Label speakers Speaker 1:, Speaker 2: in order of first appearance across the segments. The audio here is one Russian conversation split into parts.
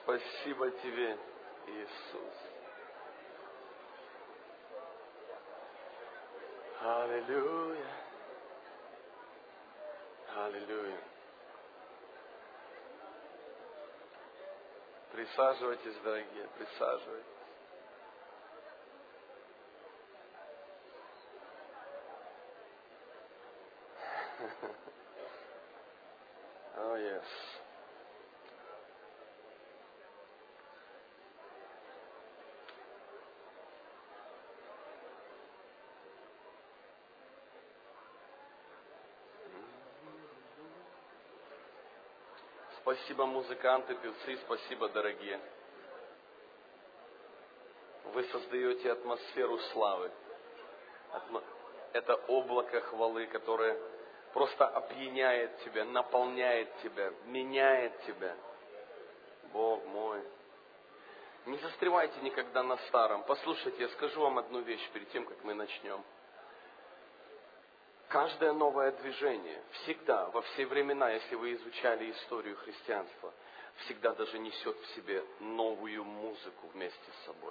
Speaker 1: Спасибо Тебе, Иисус. Аллилуйя. Аллилуйя. Присаживайтесь, дорогие, присаживайтесь. Oh, yes. Спасибо, музыканты, певцы, спасибо, дорогие. Вы создаете атмосферу славы. Это облако хвалы, которое просто опьяняет тебя, наполняет тебя, меняет тебя. Бог мой. Не застревайте никогда на старом. Послушайте, я скажу вам одну вещь перед тем, как мы начнем. Каждое новое движение всегда, во все времена, если вы изучали историю христианства, всегда даже несет в себе новую музыку вместе с собой.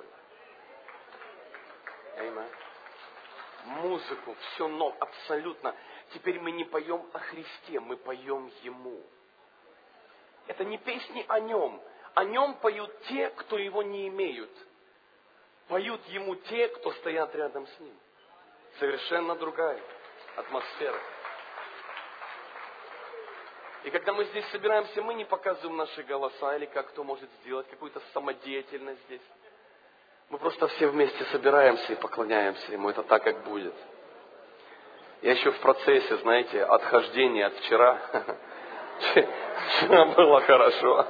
Speaker 1: Amen. Музыку, все новое, абсолютно. Теперь мы не поем о Христе, мы поем Ему. Это не песни о Нем. О Нем поют те, кто Его не имеют. Поют Ему те, кто стоят рядом с Ним. Совершенно другая атмосфера. И когда мы здесь собираемся, мы не показываем наши голоса, или как кто может сделать какую-то самодеятельность здесь. Мы просто все вместе собираемся и поклоняемся Ему. Это так, как будет. Я еще в процессе, знаете, отхождения от вчера. Вчера было хорошо.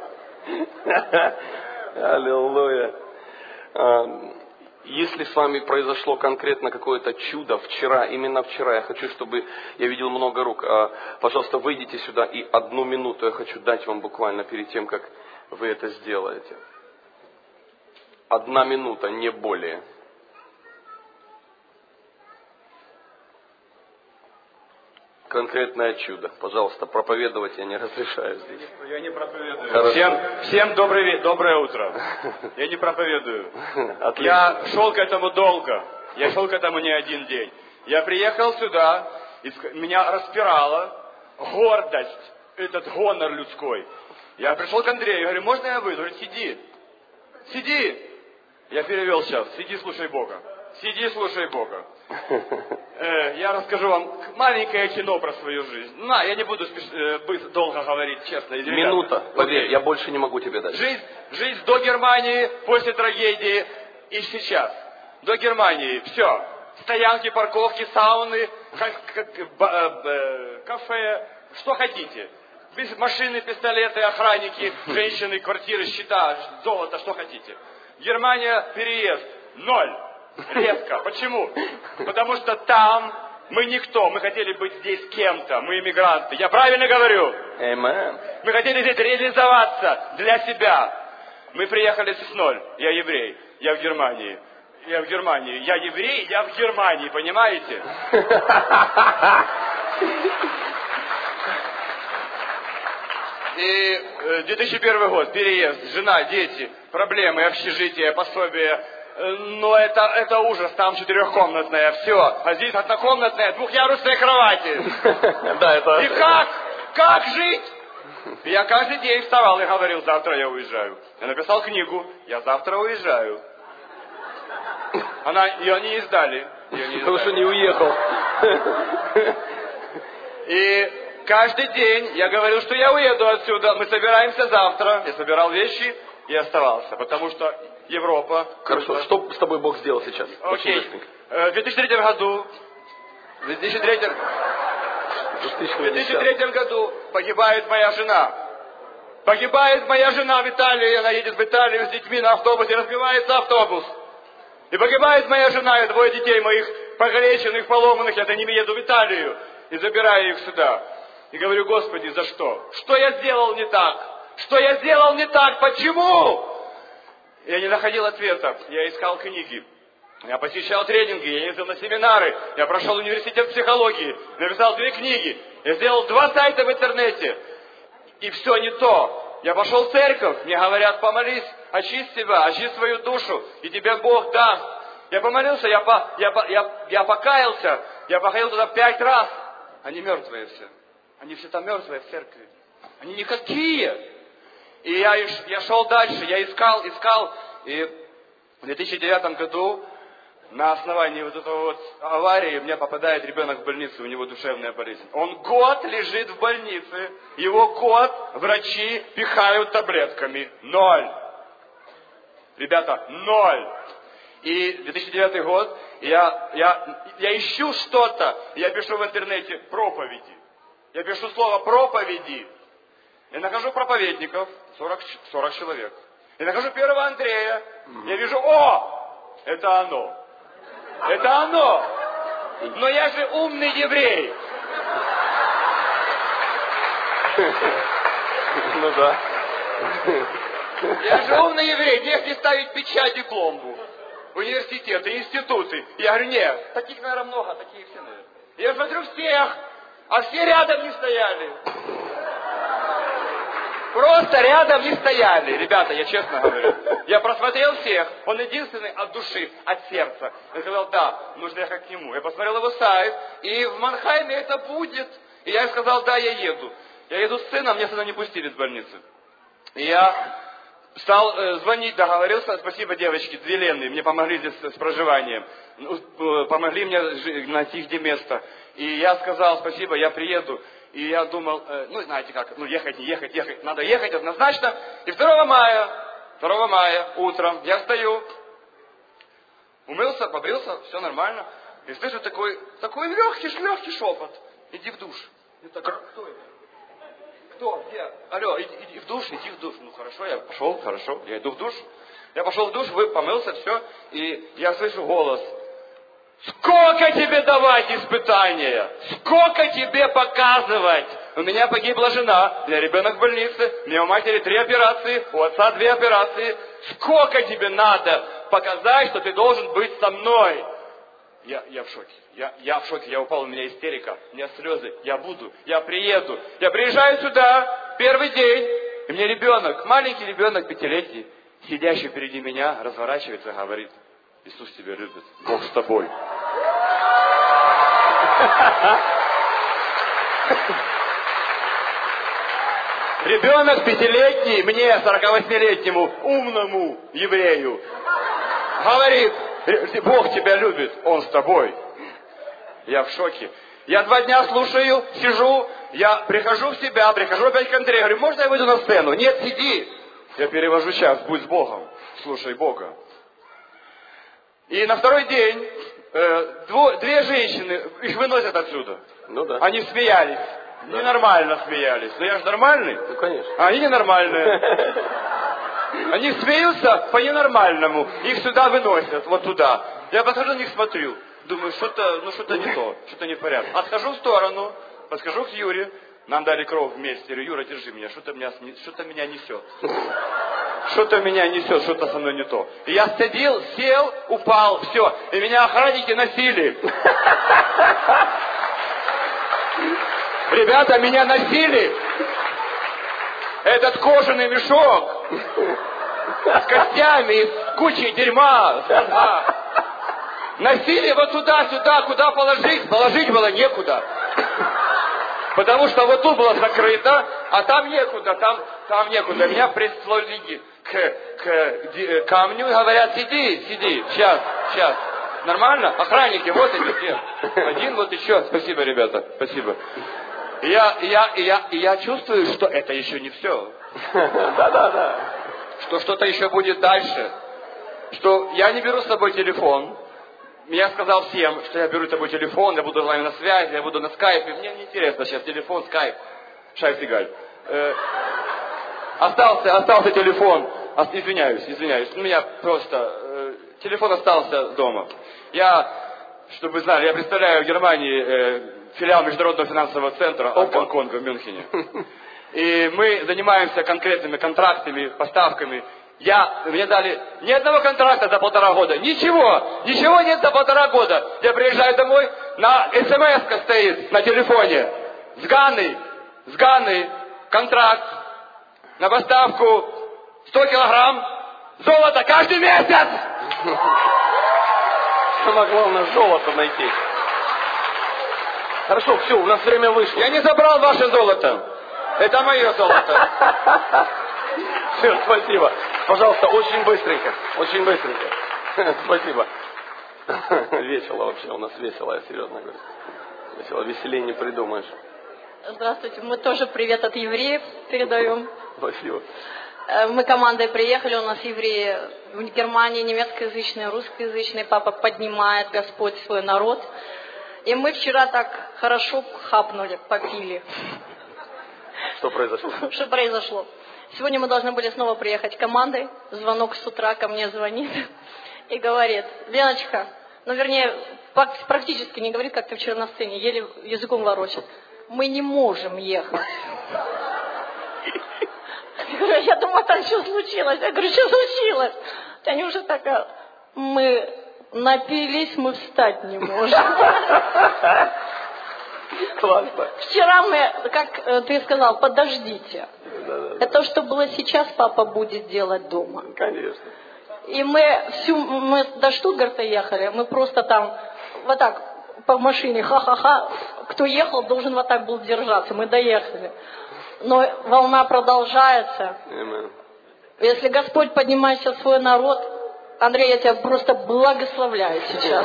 Speaker 1: Аллилуйя. Если с вами произошло конкретно какое-то чудо вчера, именно вчера, я хочу, чтобы я видел много рук. Пожалуйста, выйдите сюда и 1 минуту я хочу дать вам буквально перед тем, как вы это сделаете. 1 минута, не более. Конкретное чудо. Пожалуйста, проповедовать я не разрешаю здесь.
Speaker 2: Я не проповедую. Всем доброе утро. Я не проповедую. Отлично. Я шел к этому долго. Я шел к этому не 1 день. Я приехал сюда, и меня распирала гордость, этот гонор людской. Я пришел к Андрею, говорю, можно я выйду? Он говорит, сиди. Сиди. Я перевел сейчас. Сиди, слушай Бога. Сиди, слушай Бога. Я расскажу вам маленькое кино про свою жизнь. Я не буду долго говорить, честно.
Speaker 1: Минута, поверь, я больше не могу тебе дать.
Speaker 2: Жизнь до Германии, после трагедии и сейчас. До Германии, все. Стоянки, парковки, сауны, кафе, что хотите. Машины, пистолеты, охранники, женщины, квартиры, счета, золото, что хотите. Германия, переезд, 0. Резко. Почему? Потому что там мы никто. Мы хотели быть здесь кем-то. Мы иммигранты. Я правильно говорю?
Speaker 1: Amen.
Speaker 2: Мы хотели здесь реализоваться для себя. Мы приехали с 0. Я еврей. Я в Германии. Я в Германии. Я еврей, я в Германии. Понимаете? И 2001 год. Переезд. Жена, дети. Проблемы, общежитие, пособие. Но это ужас, там 4-комнатная, все. А здесь 1-комнатная, 2-ярусные кровати.
Speaker 1: Да, это...
Speaker 2: И как жить? Я каждый день вставал и говорил, завтра я уезжаю. Я написал книгу, я завтра уезжаю. Ее не издали.
Speaker 1: Потому что не уехал.
Speaker 2: И каждый день я говорил, что я уеду отсюда. Мы собираемся завтра. Я собирал вещи и оставался, потому что Европа.
Speaker 1: Хорошо, что с тобой Бог сделал сейчас?
Speaker 2: Окей. В 2003 году, в 2003 году погибает моя жена. Погибает моя жена в Италии, она едет в Италию с детьми на автобусе, разбивается автобус. И погибает моя жена и 2 детей моих, покалеченных, поломанных, я за ними еду в Италию и забираю их сюда. И говорю, Господи, за что? Что я сделал не так? Что я сделал не так? Почему? Я не находил ответов. Я искал книги. Я посещал тренинги, я ездил на семинары. Я прошел университет психологии. Написал 2 книги. Я сделал 2 сайта в интернете. И все не то. Я пошел в церковь, мне говорят, помолись, очисть себя, очисть свою душу, и тебе Бог даст. Я помолился, я покаялся, я походил туда 5 раз. Они мертвые все. Они все там мертвые в церкви. Они никакие. И я шел дальше, я искал. И в 2009 году на основании вот этого вот аварии у меня попадает ребенок в больницу, у него душевная болезнь. Он год лежит в больнице, его год врачи пихают таблетками. 0. Ребята, 0. И 2009 год, я ищу что-то, я пишу в интернете проповеди. Я пишу слово проповеди. Я нахожу проповедников, 40 человек. Я нахожу первого Андрея, я вижу, это оно. Это оно. Но я же умный еврей.
Speaker 1: Ну да.
Speaker 2: Я же умный еврей, мне не ставить печать и пломбу. Университеты, институты. Я говорю, нет, таких, наверное, много, такие все, наверное. Я смотрю всех, а все рядом не стояли. Просто рядом не стояли. Ребята, я честно говорю. Я просмотрел всех. Он единственный от души, от сердца. Я сказал, да, нужно ехать к нему. Я посмотрел его сайт, и в Манхайме это будет. И я сказал, да, я еду. Я еду с сыном, мне сына не пустили с больницы. И я стал звонить, договорился. Спасибо, девочки, 2 Лены, мне помогли здесь с проживанием. Помогли мне найти где место. И я сказал, спасибо, я приеду. И я думал, знаете как, ехать, не ехать, надо ехать однозначно. И 2 мая утром я встаю, умылся, побрился, все нормально. И слышу такой легкий шепот. Иди в душ. Я так, кто это? Кто? Где? Алло, иди в душ. Ну хорошо, я пошел, хорошо, я иду в душ. Я пошел в душ, помылся, все. И я слышу голос. Сколько тебе давать испытания? Сколько тебе показывать? У меня погибла жена, у меня ребенок в больнице, у меня у матери 3 операции, у отца 2 операции. Сколько тебе надо показать, что ты должен быть со мной? Я в шоке. Я в шоке, я упал, у меня истерика, у меня слезы. Я приеду. Я приезжаю сюда, первый день, и мне ребенок, маленький ребенок, 5-летний, сидящий впереди меня, разворачивается и говорит, Иисус тебя любит, Бог с тобой. Ребенок 5-летний, мне, 48-летнему, умному еврею, говорит, Бог тебя любит, Он с тобой. Я в шоке. Я 2 дня слушаю, сижу, я прихожу в себя, прихожу опять к Андрею, говорю, можно я выйду на сцену? Нет, сиди. Я перевожу сейчас, будь с Богом, слушай Бога. И на 2-й день 2 женщины, их выносят отсюда.
Speaker 1: Ну да.
Speaker 2: Они смеялись. Да. Ненормально смеялись. Но я же нормальный.
Speaker 1: Ну, конечно.
Speaker 2: А они ненормальные. Они смеются по-ненормальному. Их сюда выносят, вот туда. Я подхожу на них, смотрю. Думаю, что-то не то, что-то не в порядке. Отхожу в сторону, подхожу к Юре. Нам дали кровь вместе. Я говорю, Юра, держи меня, что-то меня несет. Что-то меня несет, что-то со мной не то. И я сел, упал, все. И меня охранники носили. Ребята, меня носили. Этот кожаный мешок с костями, с кучей дерьма. Носили вот туда-сюда, куда положить. Положить было некуда. Потому что вот тут было закрыто, а там некуда, там некуда. Меня прислали к камню и говорят, сиди, сейчас. Нормально? Охранники, вот эти все. Один, вот еще. Спасибо, ребята, спасибо. И я чувствую, что это еще не все.
Speaker 1: Да.
Speaker 2: Что что-то еще будет дальше. Что я не беру с собой телефон. Я сказал всем, что я беру с собой телефон, я буду с вами на связи, я буду на скайпе. Мне не интересно сейчас телефон, скайп, шайфигаль. Остался телефон. Извиняюсь. У меня просто телефон остался дома. Чтобы вы знали, я представляю в Германии филиал Международного финансового центра от Гонконга в Мюнхене. И мы занимаемся конкретными контрактами, поставками. Мне дали ни одного контракта за 1,5 года. Ничего нет за 1,5 года. Я приезжаю домой, на смс-ка стоит на телефоне. С Ганы, контракт. на поставку 100 килограмм золота каждый месяц.
Speaker 1: Самое главное золото найти. Хорошо, все, у нас время вышло.
Speaker 2: Я не забрал ваше золото. Это мое золото.
Speaker 1: Все, спасибо. Пожалуйста, очень быстренько. Очень быстренько. Спасибо. Весело вообще, у нас весело, я серьезно говорю. Весело, веселее не придумаешь.
Speaker 3: Здравствуйте, мы тоже привет от евреев передаем.
Speaker 1: Спасибо.
Speaker 3: Мы командой приехали, у нас евреи в Германии, немецкоязычные, русскоязычные. Папа поднимает Господь свой народ. И мы вчера так хорошо хапнули, попили.
Speaker 1: Что произошло?
Speaker 3: Что произошло? Сегодня мы должны были снова приехать командой. Звонок с утра ко мне звонит и говорит: Леночка, ну вернее, практически не говорит, как ты вчера на сцене, еле языком ворочит. Мы не можем ехать. Я думаю, там что случилось? Я говорю, что случилось? Танюша такая: мы напились, мы встать не можем.
Speaker 1: Классно.
Speaker 3: Вчера мы, как ты сказал, подождите. Это что было сейчас, папа будет делать дома.
Speaker 1: Конечно.
Speaker 3: И мы до Штутгарта ехали, мы просто там вот так по машине, ха-ха-ха, кто ехал, должен вот так был держаться, мы доехали. Но волна продолжается.
Speaker 1: Amen.
Speaker 3: Если Господь поднимает сейчас свой народ, Андрей, я тебя просто благословляю сейчас.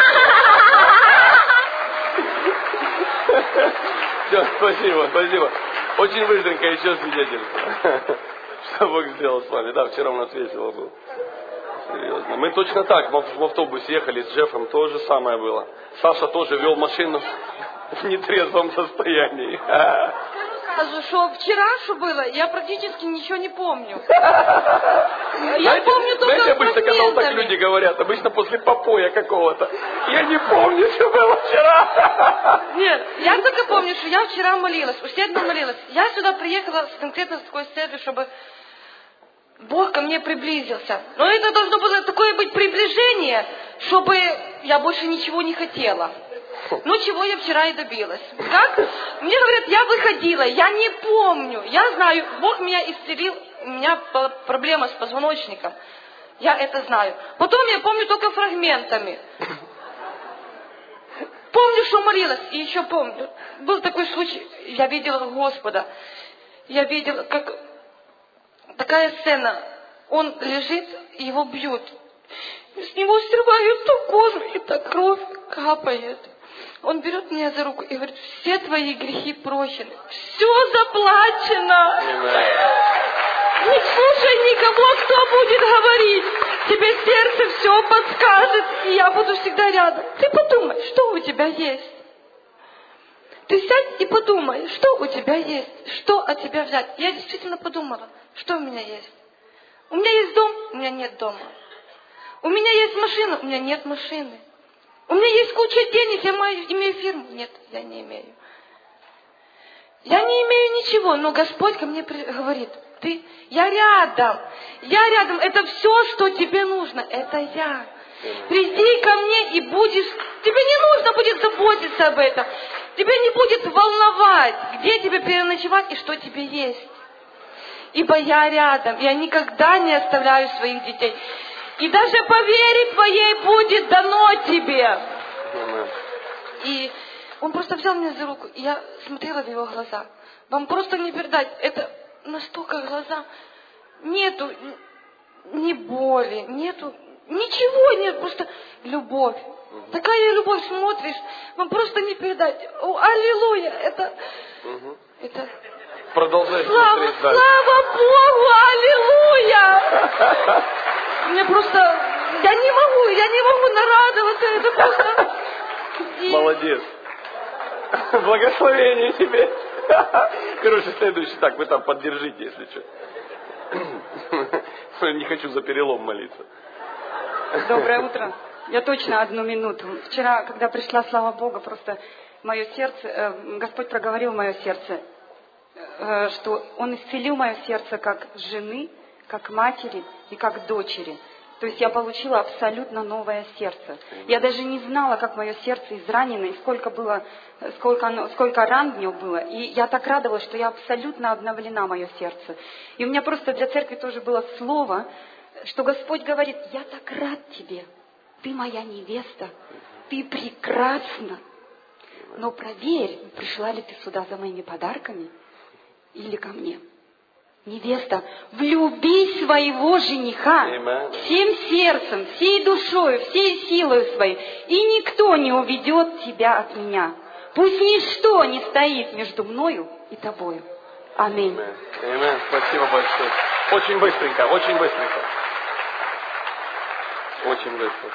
Speaker 1: Все, спасибо, спасибо. Очень быстренько еще свидетельство. Что Бог сделал с вами. Да, вчера у нас весело было. Серьезно. Мы точно так в автобусе ехали с Джеффом, то же самое было. Саша тоже вел машину в нетрезвом состоянии.
Speaker 4: Что вчера, что было, я практически ничего не помню. Я помню только
Speaker 1: знаете, обычно, когда вот так люди говорят, обычно после попоя какого-то. Я не помню, что было вчера.
Speaker 4: Нет, я только помню, что я вчера молилась, усердно молилась. Я сюда приехала конкретно с такой целью, чтобы Бог ко мне приблизился. Но это должно было такое быть приближение, чтобы я больше ничего не хотела. Ну, чего я вчера и добилась. Как? Мне говорят, я выходила, я не помню. Я знаю, Бог меня исцелил, у меня проблема с позвоночником. Я это знаю. Потом я помню только фрагментами. Помню, что молилась, и еще помню. Был такой случай, я видела Господа. Я видела, как такая сцена. Он лежит, его бьют. С него срывают ту кожу, и та кровь капает. Он берет меня за руку и говорит: все твои грехи прощены. Все заплачено. Не слушай никого, кто будет говорить. Тебе сердце все подскажет, и я буду всегда рядом. Ты подумай, что у тебя есть. Ты сядь и подумай, что у тебя есть, что от тебя взять. Я действительно подумала, что у меня есть. У меня есть дом, у меня нет дома. У меня есть машина, у меня нет машины. У меня есть куча денег, я имею фирму. Нет, я не имею. Я не имею ничего, но Господь ко мне говорит: я рядом, это все, что тебе нужно, это я. Приди ко мне и будешь, тебе не нужно будет заботиться об этом, тебя не будет волновать, где тебе переночевать и что тебе есть. Ибо я рядом, я никогда не оставляю своих детей. И даже по вере твоей будет дано тебе. И он просто взял меня за руку, и я смотрела в его глаза. Вам просто не передать, это настолько глаза. Нету ни боли, нету, ничего нет, просто любовь. Такая любовь, смотришь, вам просто не передать. О, аллилуйя, это...
Speaker 1: Продолжай
Speaker 4: смотреть, слава Богу, аллилуйя! Мне просто, я не могу нарадоваться, это просто...
Speaker 1: Молодец. Благословение тебе. Короче, следующий, так, вы там поддержите, если что. Не хочу за перелом молиться.
Speaker 5: Доброе утро. Я точно 1 минуту. Вчера, когда пришла, слава Богу, просто мое сердце, Господь проговорил мое сердце, что Он исцелил мое сердце как жены, как матери и как дочери. То есть я получила абсолютно новое сердце. Я даже не знала, как мое сердце изранено, и сколько ран в нем было. И я так радовалась, что я абсолютно обновлена, мое сердце. И у меня просто для церкви тоже было слово, что Господь говорит: я так рад тебе, ты моя невеста, ты прекрасна. Но проверь, пришла ли ты сюда за моими подарками или ко мне. Невеста, влюби своего жениха всем сердцем, всей душой, всей силой своей, и никто не уведет тебя от меня. Пусть ничто не стоит между мною и тобою. Аминь.
Speaker 1: Аминь. Спасибо большое. Очень быстренько, очень быстренько. Очень быстро.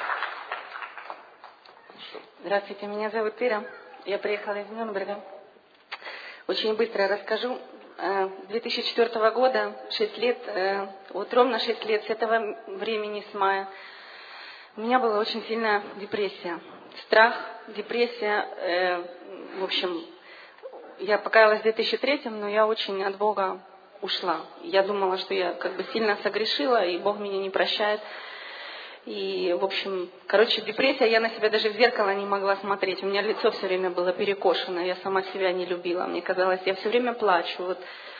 Speaker 6: Здравствуйте, меня зовут Ира. Я приехала из Нюрнберга. Очень быстро расскажу. 2004 года, 6 лет, вот ровно 6 лет с этого времени, с мая, у меня была очень сильная депрессия. Страх, депрессия, в общем, я покаялась в 2003, но я очень от Бога ушла. Я думала, что я как бы сильно согрешила, и Бог меня не прощает. И, в общем, депрессия, я на себя даже в зеркало не могла смотреть. У меня лицо все время было перекошено, я сама себя не любила. Мне казалось, я все время плачу. Вот.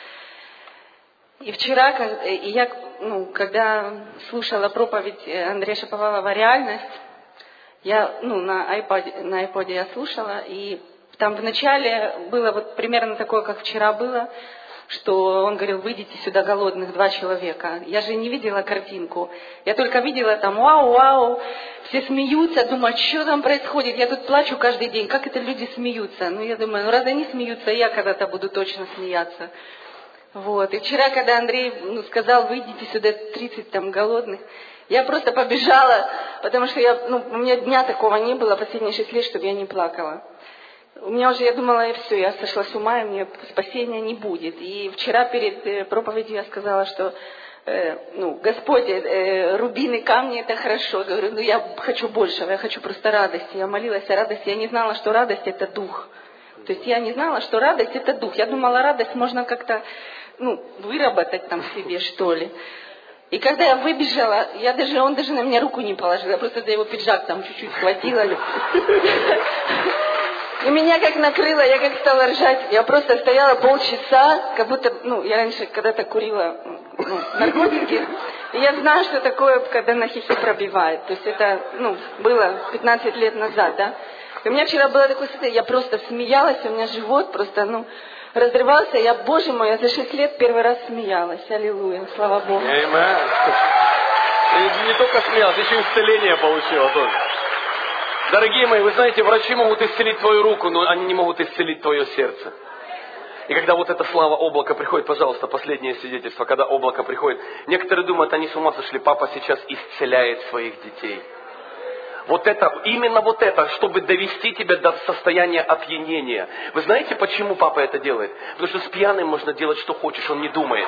Speaker 6: И вчера, когда слушала проповедь Андрея Шаповалова «Реальность», я на iPod я слушала, и там вначале было вот примерно такое, как вчера было, что он говорил: выйдите сюда голодных 2 человека. Я же не видела картинку. Я только видела там вау, все смеются. Думаю, что там происходит? Я тут плачу каждый день. Как это люди смеются? Я думаю, раз они смеются, я когда-то буду точно смеяться. Вот. И вчера, когда Андрей сказал: выйдите сюда 30 там голодных, я просто побежала, потому что у меня дня такого не было последние 6 лет, чтобы я не плакала. У меня уже, я думала, все, я сошла с ума, и мне спасения не будет. И вчера перед проповедью я сказала, что, Господь, рубины, камни — это хорошо. Я говорю, я хочу большего, я хочу просто радости. Я молилась о радости, я не знала, что радость — это дух. То есть я не знала, что радость — это дух. Я думала, радость можно как-то, выработать там в себе, что ли. И когда я выбежала, он даже на меня руку не положил, я просто за его пиджак там чуть-чуть схватила. И меня как накрыло, я как стала ржать. Я просто стояла полчаса, как будто, я раньше когда-то курила наркотики. И я знаю, что такое, когда на хихи пробивает. То есть это, было 15 лет назад, да. И у меня вчера было такое состояние, я просто смеялась, у меня живот просто, разрывался. Я, Боже мой, я за 6 лет первый раз смеялась. Аллилуйя, слава Богу.
Speaker 1: Аминь. Ты не только смеялась, еще и исцеление получила тоже. Дорогие мои, вы знаете, врачи могут исцелить твою руку, но они не могут исцелить твое сердце. И когда вот эта слава облака приходит, пожалуйста, последнее свидетельство, когда облако приходит, некоторые думают, они с ума сошли, папа сейчас исцеляет своих детей. Именно вот это, чтобы довести тебя до состояния опьянения. Вы знаете, почему папа это делает? Потому что с пьяным можно делать, что хочешь, он не думает.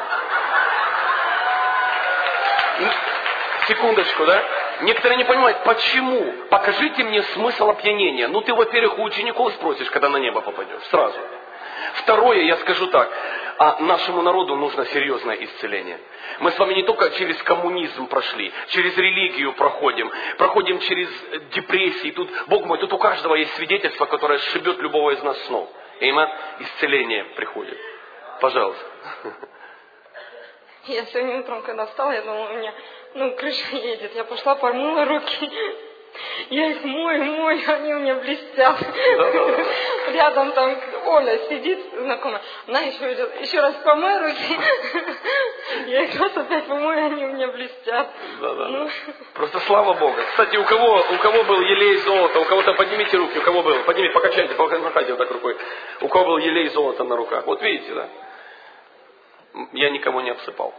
Speaker 1: Секундочку, да? Некоторые не понимают, почему? Покажите мне смысл опьянения. Ты, во-первых, у учеников спросишь, когда на небо попадешь, сразу. Второе, я скажу так, нашему народу нужно серьезное исцеление. Мы с вами не только через коммунизм прошли, через религию проходим через депрессии. Тут, Бог мой, тут у каждого есть свидетельство, которое сшибет любого из нас с ног. Исцеление приходит. Пожалуйста.
Speaker 7: Я сегодня утром, когда встала, я думала, у меня, крыша едет. Я пошла, помыла руки. Я их мою, они у меня блестят. Рядом там Оля сидит, знакомая. Она еще раз помой руки. Я их раз опять помою, они у меня блестят.
Speaker 1: Да. Просто слава Богу. Кстати, у кого был елей золота? У кого-то поднимите руки, у кого был? Поднимите, покачайте, помахайте вот так рукой. У кого был елей золота на руках? Вот видите, да? Я никого не обсыпал.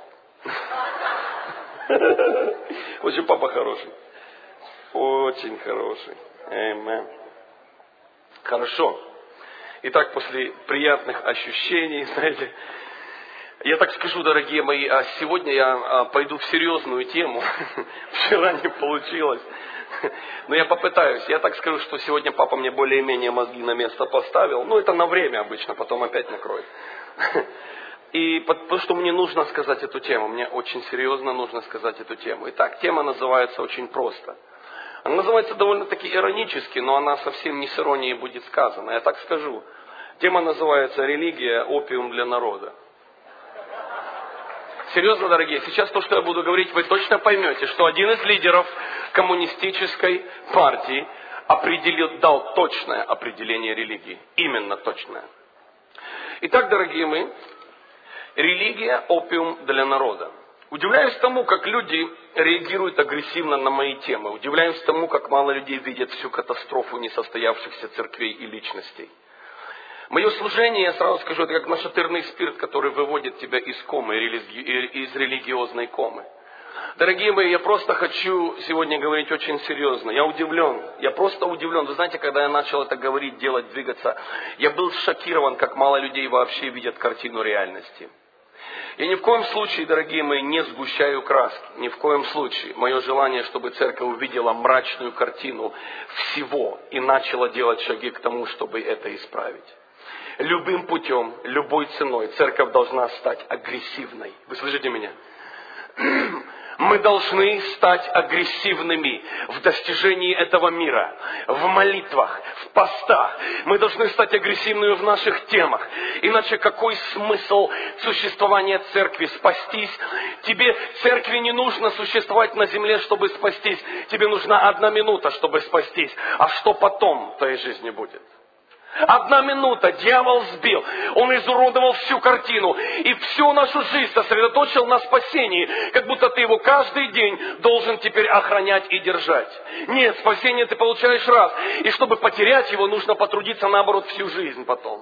Speaker 1: Очень папа хороший. Очень хороший. Аминь. Хорошо. Итак, после приятных ощущений, знаете, я так скажу, дорогие мои, сегодня я пойду в серьезную тему. Вчера не получилось. Но я попытаюсь. Я так скажу, что сегодня папа мне более-менее мозги на место поставил. Это на время обычно, потом опять накроет. И потому что мне нужно сказать эту тему, мне очень серьезно нужно сказать эту тему. Итак, тема называется очень просто. Она называется довольно-таки иронически, но она совсем не с иронией будет сказана. Я так скажу. Тема называется «Религия. Опиум для народа». Серьезно, дорогие, сейчас то, что я буду говорить, вы точно поймете, что один из лидеров коммунистической партии дал точное определение религии. Именно точное. Итак, дорогие мои, религия – опиум для народа. Удивляюсь тому, как люди реагируют агрессивно на мои темы. Удивляюсь тому, как мало людей видят всю катастрофу несостоявшихся церквей и личностей. Мое служение, я сразу скажу, это как нашатырный спирт, который выводит тебя из комы, из религиозной комы. Дорогие мои, я просто хочу сегодня говорить очень серьезно. Я удивлен, я просто удивлен. Вы знаете, когда я начал это говорить, делать, двигаться, я был шокирован, как мало людей вообще видят картину реальности. Я ни в коем случае, дорогие мои, не сгущаю краски. Ни в коем случае. Мое желание, чтобы церковь увидела мрачную картину всего и начала делать шаги к тому, чтобы это исправить. Любым путем, любой ценой церковь должна стать агрессивной. Вы слышите меня? Мы должны стать агрессивными в достижении этого мира, в молитвах, в постах. Мы должны стать агрессивными в наших темах. Иначе какой смысл существования церкви? Спастись? Тебе, церкви, не нужно существовать на земле, чтобы спастись. Тебе нужна 1 минута, чтобы спастись. А что потом в твоей жизни будет? 1 минута, дьявол сбил, он изуродовал всю картину и всю нашу жизнь сосредоточил на спасении, как будто ты его каждый день должен теперь охранять и держать. Нет, спасение ты получаешь раз, и чтобы потерять его, нужно потрудиться наоборот всю жизнь потом.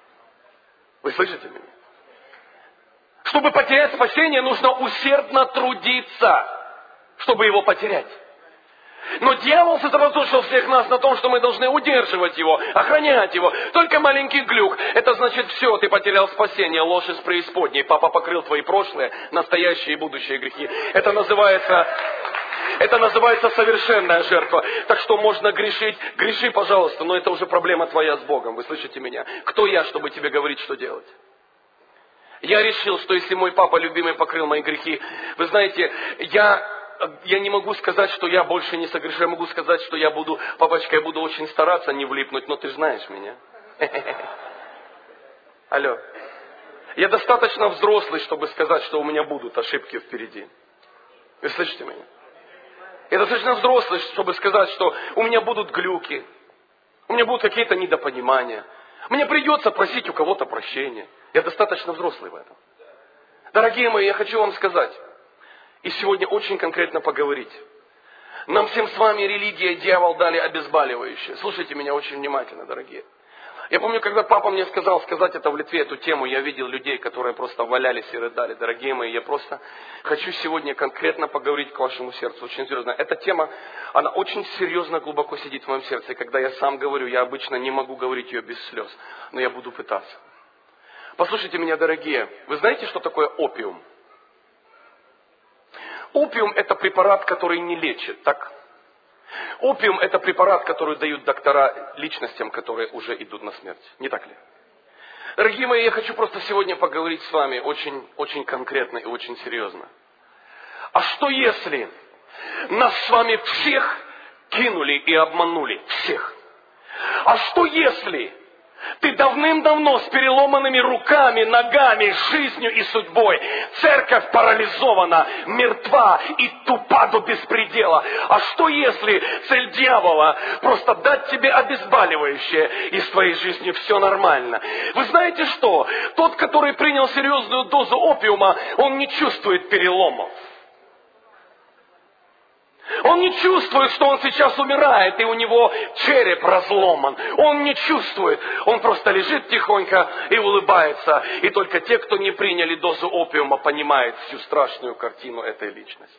Speaker 1: Вы слышите меня? Чтобы потерять спасение, нужно усердно трудиться, чтобы его потерять. Но дьявол сосредоточил всех нас на том, что мы должны удерживать его, охранять его. Только маленький глюк. Это значит все, ты потерял спасение, ложь из преисподней. Папа покрыл твои прошлые, настоящие и будущие грехи. Это называется совершенная жертва. Так что можно грешить. Греши, пожалуйста, но это уже проблема твоя с Богом. Вы слышите меня? Кто я, чтобы тебе говорить, что делать? Я решил, что если мой папа любимый покрыл мои грехи, вы знаете, я не могу сказать, что я больше не согрешу. Я могу сказать, что я буду, папочка, я буду очень стараться не влипнуть, но ты же знаешь меня. Алло. Я достаточно взрослый, чтобы сказать, что у меня будут ошибки впереди. Вы слышите меня? Я достаточно взрослый, чтобы сказать, что у меня будут глюки. У меня будут какие-то недопонимания. Мне придется просить у кого-то прощения. Я достаточно взрослый в этом. Дорогие мои, я хочу вам сказать. И сегодня очень конкретно поговорить. Нам всем с вами религия, дьявол дали обезболивающее. Слушайте меня очень внимательно, дорогие. Я помню, когда папа мне сказал сказать это в Литве, эту тему, я видел людей, которые просто валялись и рыдали. Дорогие мои, я просто хочу сегодня конкретно поговорить к вашему сердцу. Очень серьезно. Эта тема, она очень серьезно, глубоко сидит в моем сердце. И когда я сам говорю, я обычно не могу говорить ее без слез. Но я буду пытаться. Послушайте меня, дорогие. Вы знаете, что такое опиум? Опиум – это препарат, который не лечит, так? Опиум – это препарат, который дают доктора личностям, которые уже идут на смерть. Не так ли? Дорогие мои, я хочу просто сегодня поговорить с вами очень, очень конкретно и очень серьезно. А что если нас с вами всех кинули и обманули? Всех. А что если ты давным-давно с переломанными руками, ногами, жизнью и судьбой. Церковь парализована, мертва и тупа до беспредела. А что если цель дьявола просто дать тебе обезболивающее, и с твоей жизнью все нормально? Вы знаете что? Тот, который принял серьезную дозу опиума, он не чувствует переломов. Он не чувствует, что он сейчас умирает, и у него череп разломан. Он не чувствует. Он просто лежит тихонько и улыбается. И только те, кто не приняли дозу опиума, понимают всю страшную картину этой личности.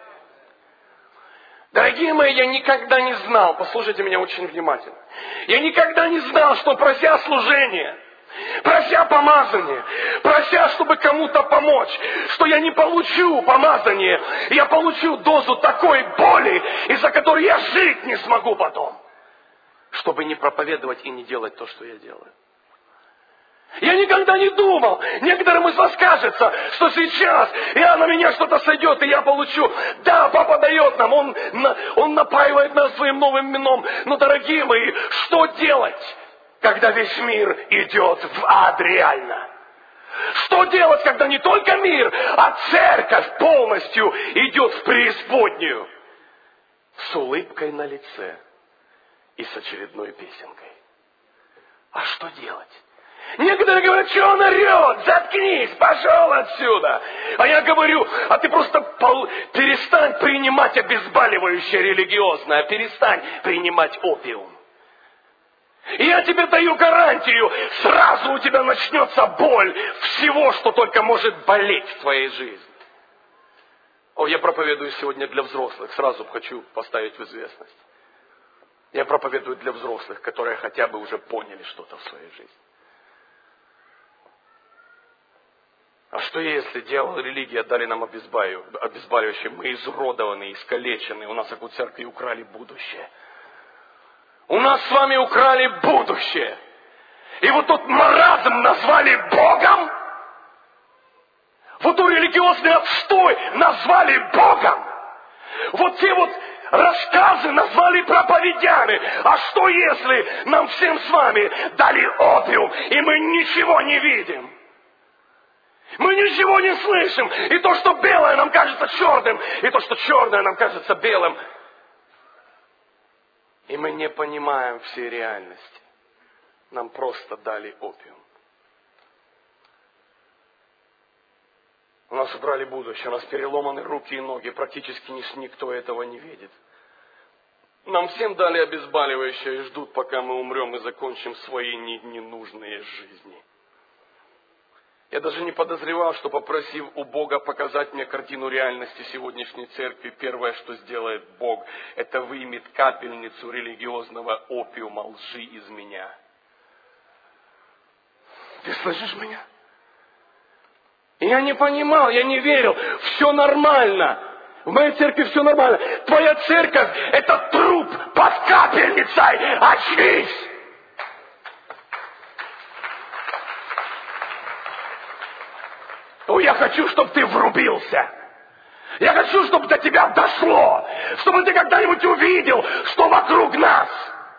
Speaker 1: Дорогие мои, я никогда не знал, послушайте меня очень внимательно, я никогда не знал, что прося служение, прося помазание, прося, чтобы кому-то помочь, что я не получу помазание, я получу дозу такой боли, из-за которой я жить не смогу потом, чтобы не проповедовать и не делать то, что я делаю. Я никогда не думал. Некоторым из вас кажется, что сейчас на меня что-то сойдет, и я получу. Да, папа дает нам, он напаивает нас своим новым вином. Но, дорогие мои, что делать, когда весь мир идет в ад реально? Что делать, когда не только мир, а церковь полностью идет в преисподнюю? С улыбкой на лице и с очередной песенкой. А что делать? Некоторые говорят, что он орет, заткнись, пошел отсюда. А я говорю, а ты просто перестань принимать обезболивающее религиозное, перестань принимать опиум. И я тебе даю гарантию, сразу у тебя начнется боль всего, что только может болеть в твоей жизни. Я проповедую сегодня для взрослых, сразу хочу поставить в известность. Я проповедую для взрослых, которые хотя бы уже поняли что-то в своей жизни. А что если дьявол и религия дали нам обезболивающее? Мы изуродованы, искалечены, у нас, как у церкви, украли будущее. У нас с вами украли будущее. И вот тот маразм назвали Богом. Вот ту религиозный отстой назвали Богом. Вот те вот рассказы назвали проповедями. А что если нам всем с вами дали опиум, и мы ничего не видим? Мы ничего не слышим. И то, что белое, нам кажется черным. И то, что черное, нам кажется белым. И мы не понимаем всей реальности. Нам просто дали опиум. У нас убрали будущее. У нас переломаны руки и ноги. Практически никто этого не видит. Нам всем дали обезболивающее и ждут, пока мы умрем и закончим свои ненужные жизни. Я даже не подозревал, что, попросив у Бога показать мне картину реальности сегодняшней церкви, первое, что сделает Бог, это вымет капельницу религиозного опиума лжи из меня. Ты слышишь меня? Я не понимал, я не верил. Все нормально. В моей церкви все нормально. Твоя церковь – это труп под капельницей. Очнись! Я хочу, чтобы ты врубился. Я хочу, чтобы до тебя дошло. Чтобы ты когда-нибудь увидел, что вокруг нас.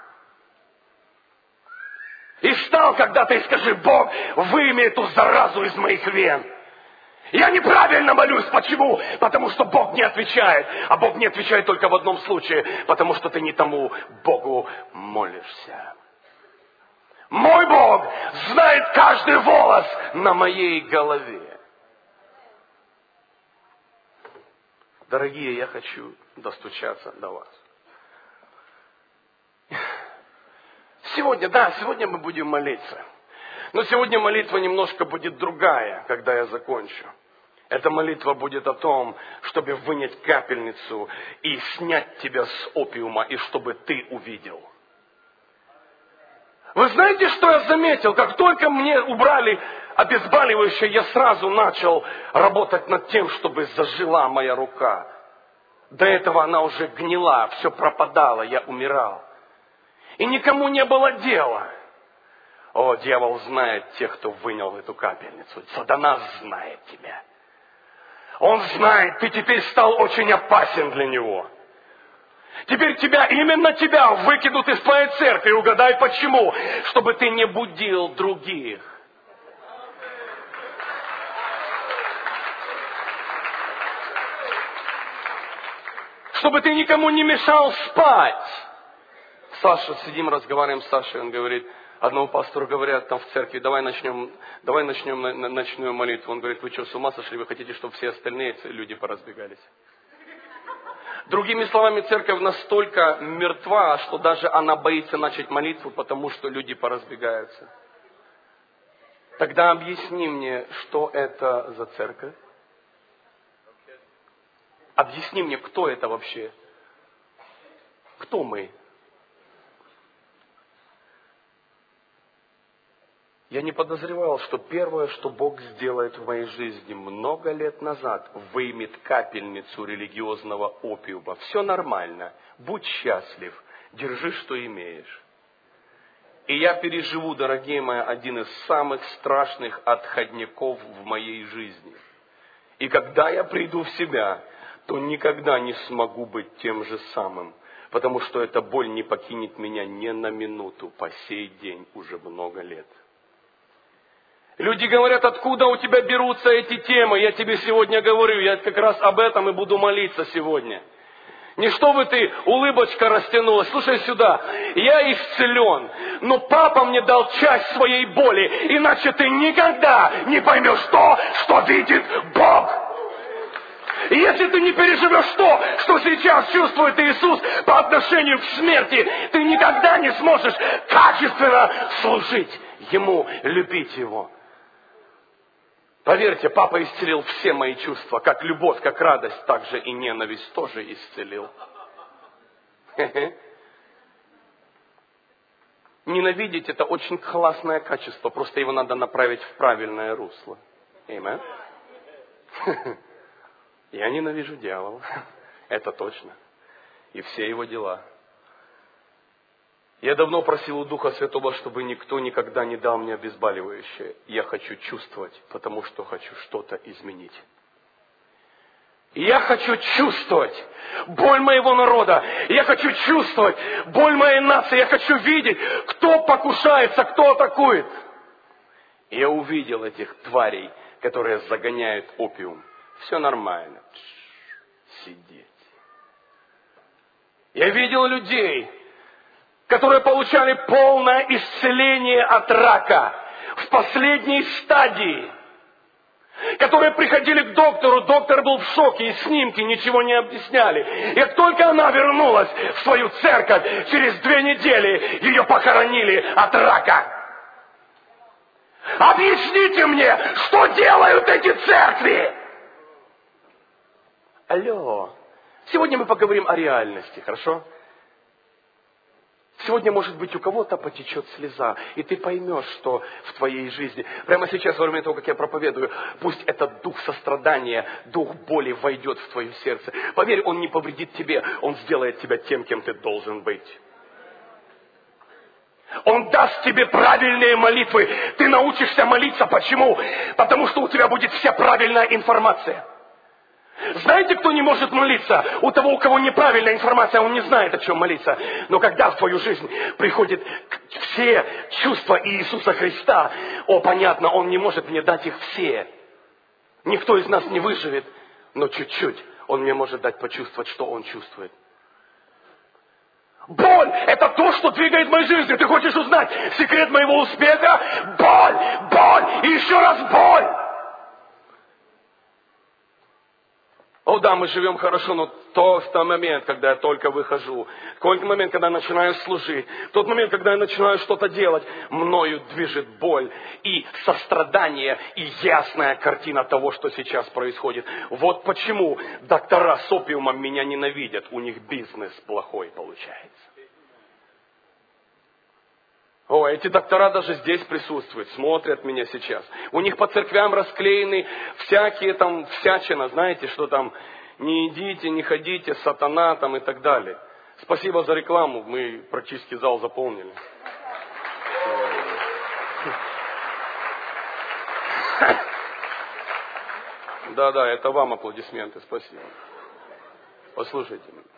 Speaker 1: И встал когда-то и скажи: Бог, выйми эту заразу из моих вен. Я неправильно молюсь. Почему? Потому что Бог не отвечает. А Бог не отвечает только в одном случае. Потому что ты не тому Богу молишься. Мой Бог знает каждый волос на моей голове. Дорогие, я хочу достучаться до вас. Сегодня мы будем молиться. Но сегодня молитва немножко будет другая, когда я закончу. Эта молитва будет о том, чтобы вынять капельницу и снять тебя с опиума, и чтобы ты увидел. Вы знаете, что я заметил? Как только мне убрали обезболивающее, я сразу начал работать над тем, чтобы зажила моя рука. До этого она уже гнила, все пропадало, я умирал. И никому не было дела. О, дьявол знает тех, кто вынял эту капельницу. Сатана знает тебя. Он знает, ты теперь стал очень опасен для него. Теперь именно тебя выкинут из твоей церкви. Угадай почему? Чтобы ты не будил других. Чтобы ты никому не мешал спать. Саша, сидим, разговариваем с Сашей, он говорит, одному пастору говорят там в церкви, давай начнем ночную молитву. Он говорит: вы что, с ума сошли? Вы хотите, чтобы все остальные люди поразбегались? Другими словами, церковь настолько мертва, что даже она боится начать молитву, потому что люди поразбегаются. Тогда объясни мне, что это за церковь? Объясни мне, кто это вообще? Кто мы? Я не подозревал, что первое, что Бог сделает в моей жизни много лет назад, вымет капельницу религиозного опиума. Все нормально, будь счастлив, держи, что имеешь. И я переживу, дорогие мои, один из самых страшных отходняков в моей жизни. И когда я приду в себя, то никогда не смогу быть тем же самым, потому что эта боль не покинет меня ни на минуту по сей день уже много лет. Люди говорят, откуда у тебя берутся эти темы? Я тебе сегодня говорю, я как раз об этом и буду молиться сегодня. Не чтобы ты, улыбочка растянулась. Слушай сюда, я исцелен, но папа мне дал часть своей боли, иначе ты никогда не поймешь то, что видит Бог. И если ты не переживешь то, что сейчас чувствует Иисус по отношению к смерти, ты никогда не сможешь качественно служить Ему, любить Его. Поверьте, папа исцелил все мои чувства, как любовь, как радость, так же и ненависть тоже исцелил. Ненавидеть — это очень классное качество, просто его надо направить в правильное русло. Аминь. Я ненавижу дьявола, это точно, и все его дела. Я давно просил у Духа Святого, чтобы никто никогда не дал мне обезболивающее. Я хочу чувствовать, потому что хочу что-то изменить. Я хочу чувствовать боль моего народа. Я хочу чувствовать боль моей нации. Я хочу видеть, кто покушается, кто атакует. Я увидел этих тварей, которые загоняют опиум. Все нормально. Сидеть. Я видел людей, которые получали полное исцеление от рака в последней стадии, которые приходили к доктору, доктор был в шоке, и снимки ничего не объясняли. И как только она вернулась в свою церковь, через 2 недели ее похоронили от рака. Объясните мне, что делают эти церкви? Алло. Сегодня мы поговорим о реальности, хорошо? Сегодня, может быть, у кого-то потечет слеза, и ты поймешь, что в твоей жизни, прямо сейчас, во время того, как я проповедую, пусть этот дух сострадания, дух боли войдет в твое сердце. Поверь, он не повредит тебе, он сделает тебя тем, кем ты должен быть. Он даст тебе правильные молитвы. Ты научишься молиться. Почему? Потому что у тебя будет вся правильная информация. Знаете, кто не может молиться? У того, у кого неправильная информация, он не знает, о чем молиться. Но когда в твою жизнь приходят все чувства Иисуса Христа, понятно, Он не может мне дать их все. Никто из нас не выживет, но чуть-чуть Он мне может дать почувствовать, что Он чувствует. Боль – это то, что двигает моей жизнью. Ты хочешь узнать секрет моего успеха? Боль, боль и еще раз боль. О да, мы живем хорошо, но тот момент, когда я только выхожу, тот момент, когда я начинаю служить, тот момент, когда я начинаю что-то делать, мною движет боль и сострадание, и ясная картина того, что сейчас происходит. Вот почему доктора с опиумом меня ненавидят, у них бизнес плохой получается. Эти доктора даже здесь присутствуют, смотрят меня сейчас. У них по церквям расклеены всякие там всячина, знаете, что там не идите, не ходите, сатана там и так далее. Спасибо за рекламу, мы практически зал заполнили. Да, это вам аплодисменты, спасибо. Послушайте меня.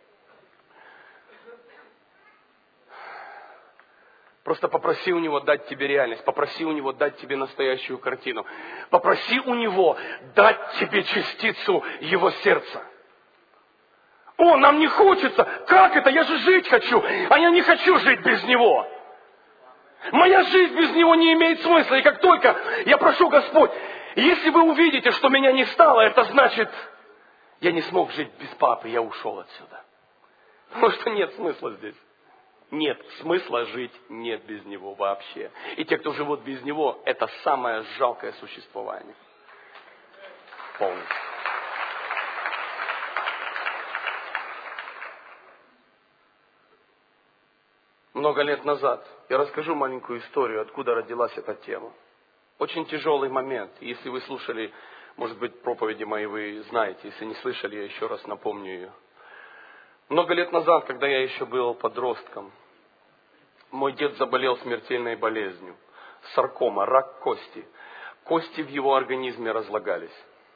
Speaker 1: Просто попроси у Него дать тебе реальность, попроси у Него дать тебе настоящую картину. Попроси у Него дать тебе частицу Его сердца. Нам не хочется. Как это? Я же жить хочу, а я не хочу жить без Него. Моя жизнь без Него не имеет смысла. И как только я прошу, Господь, если вы увидите, что меня не стало, это значит, я не смог жить без папы, я ушел отсюда. Потому что нет смысла здесь. Нет смысла жить нет без Него вообще. И те, кто живут без Него, это самое жалкое существование. Полностью. Много лет назад я расскажу маленькую историю, откуда родилась эта тема. Очень тяжелый момент. Если вы слушали, может быть, проповеди мои, вы знаете. Если не слышали, я еще раз напомню ее. Много лет назад, когда я еще был подростком, Мой дед заболел смертельной болезнью. Саркома, рак кости. Кости в его организме разлагались.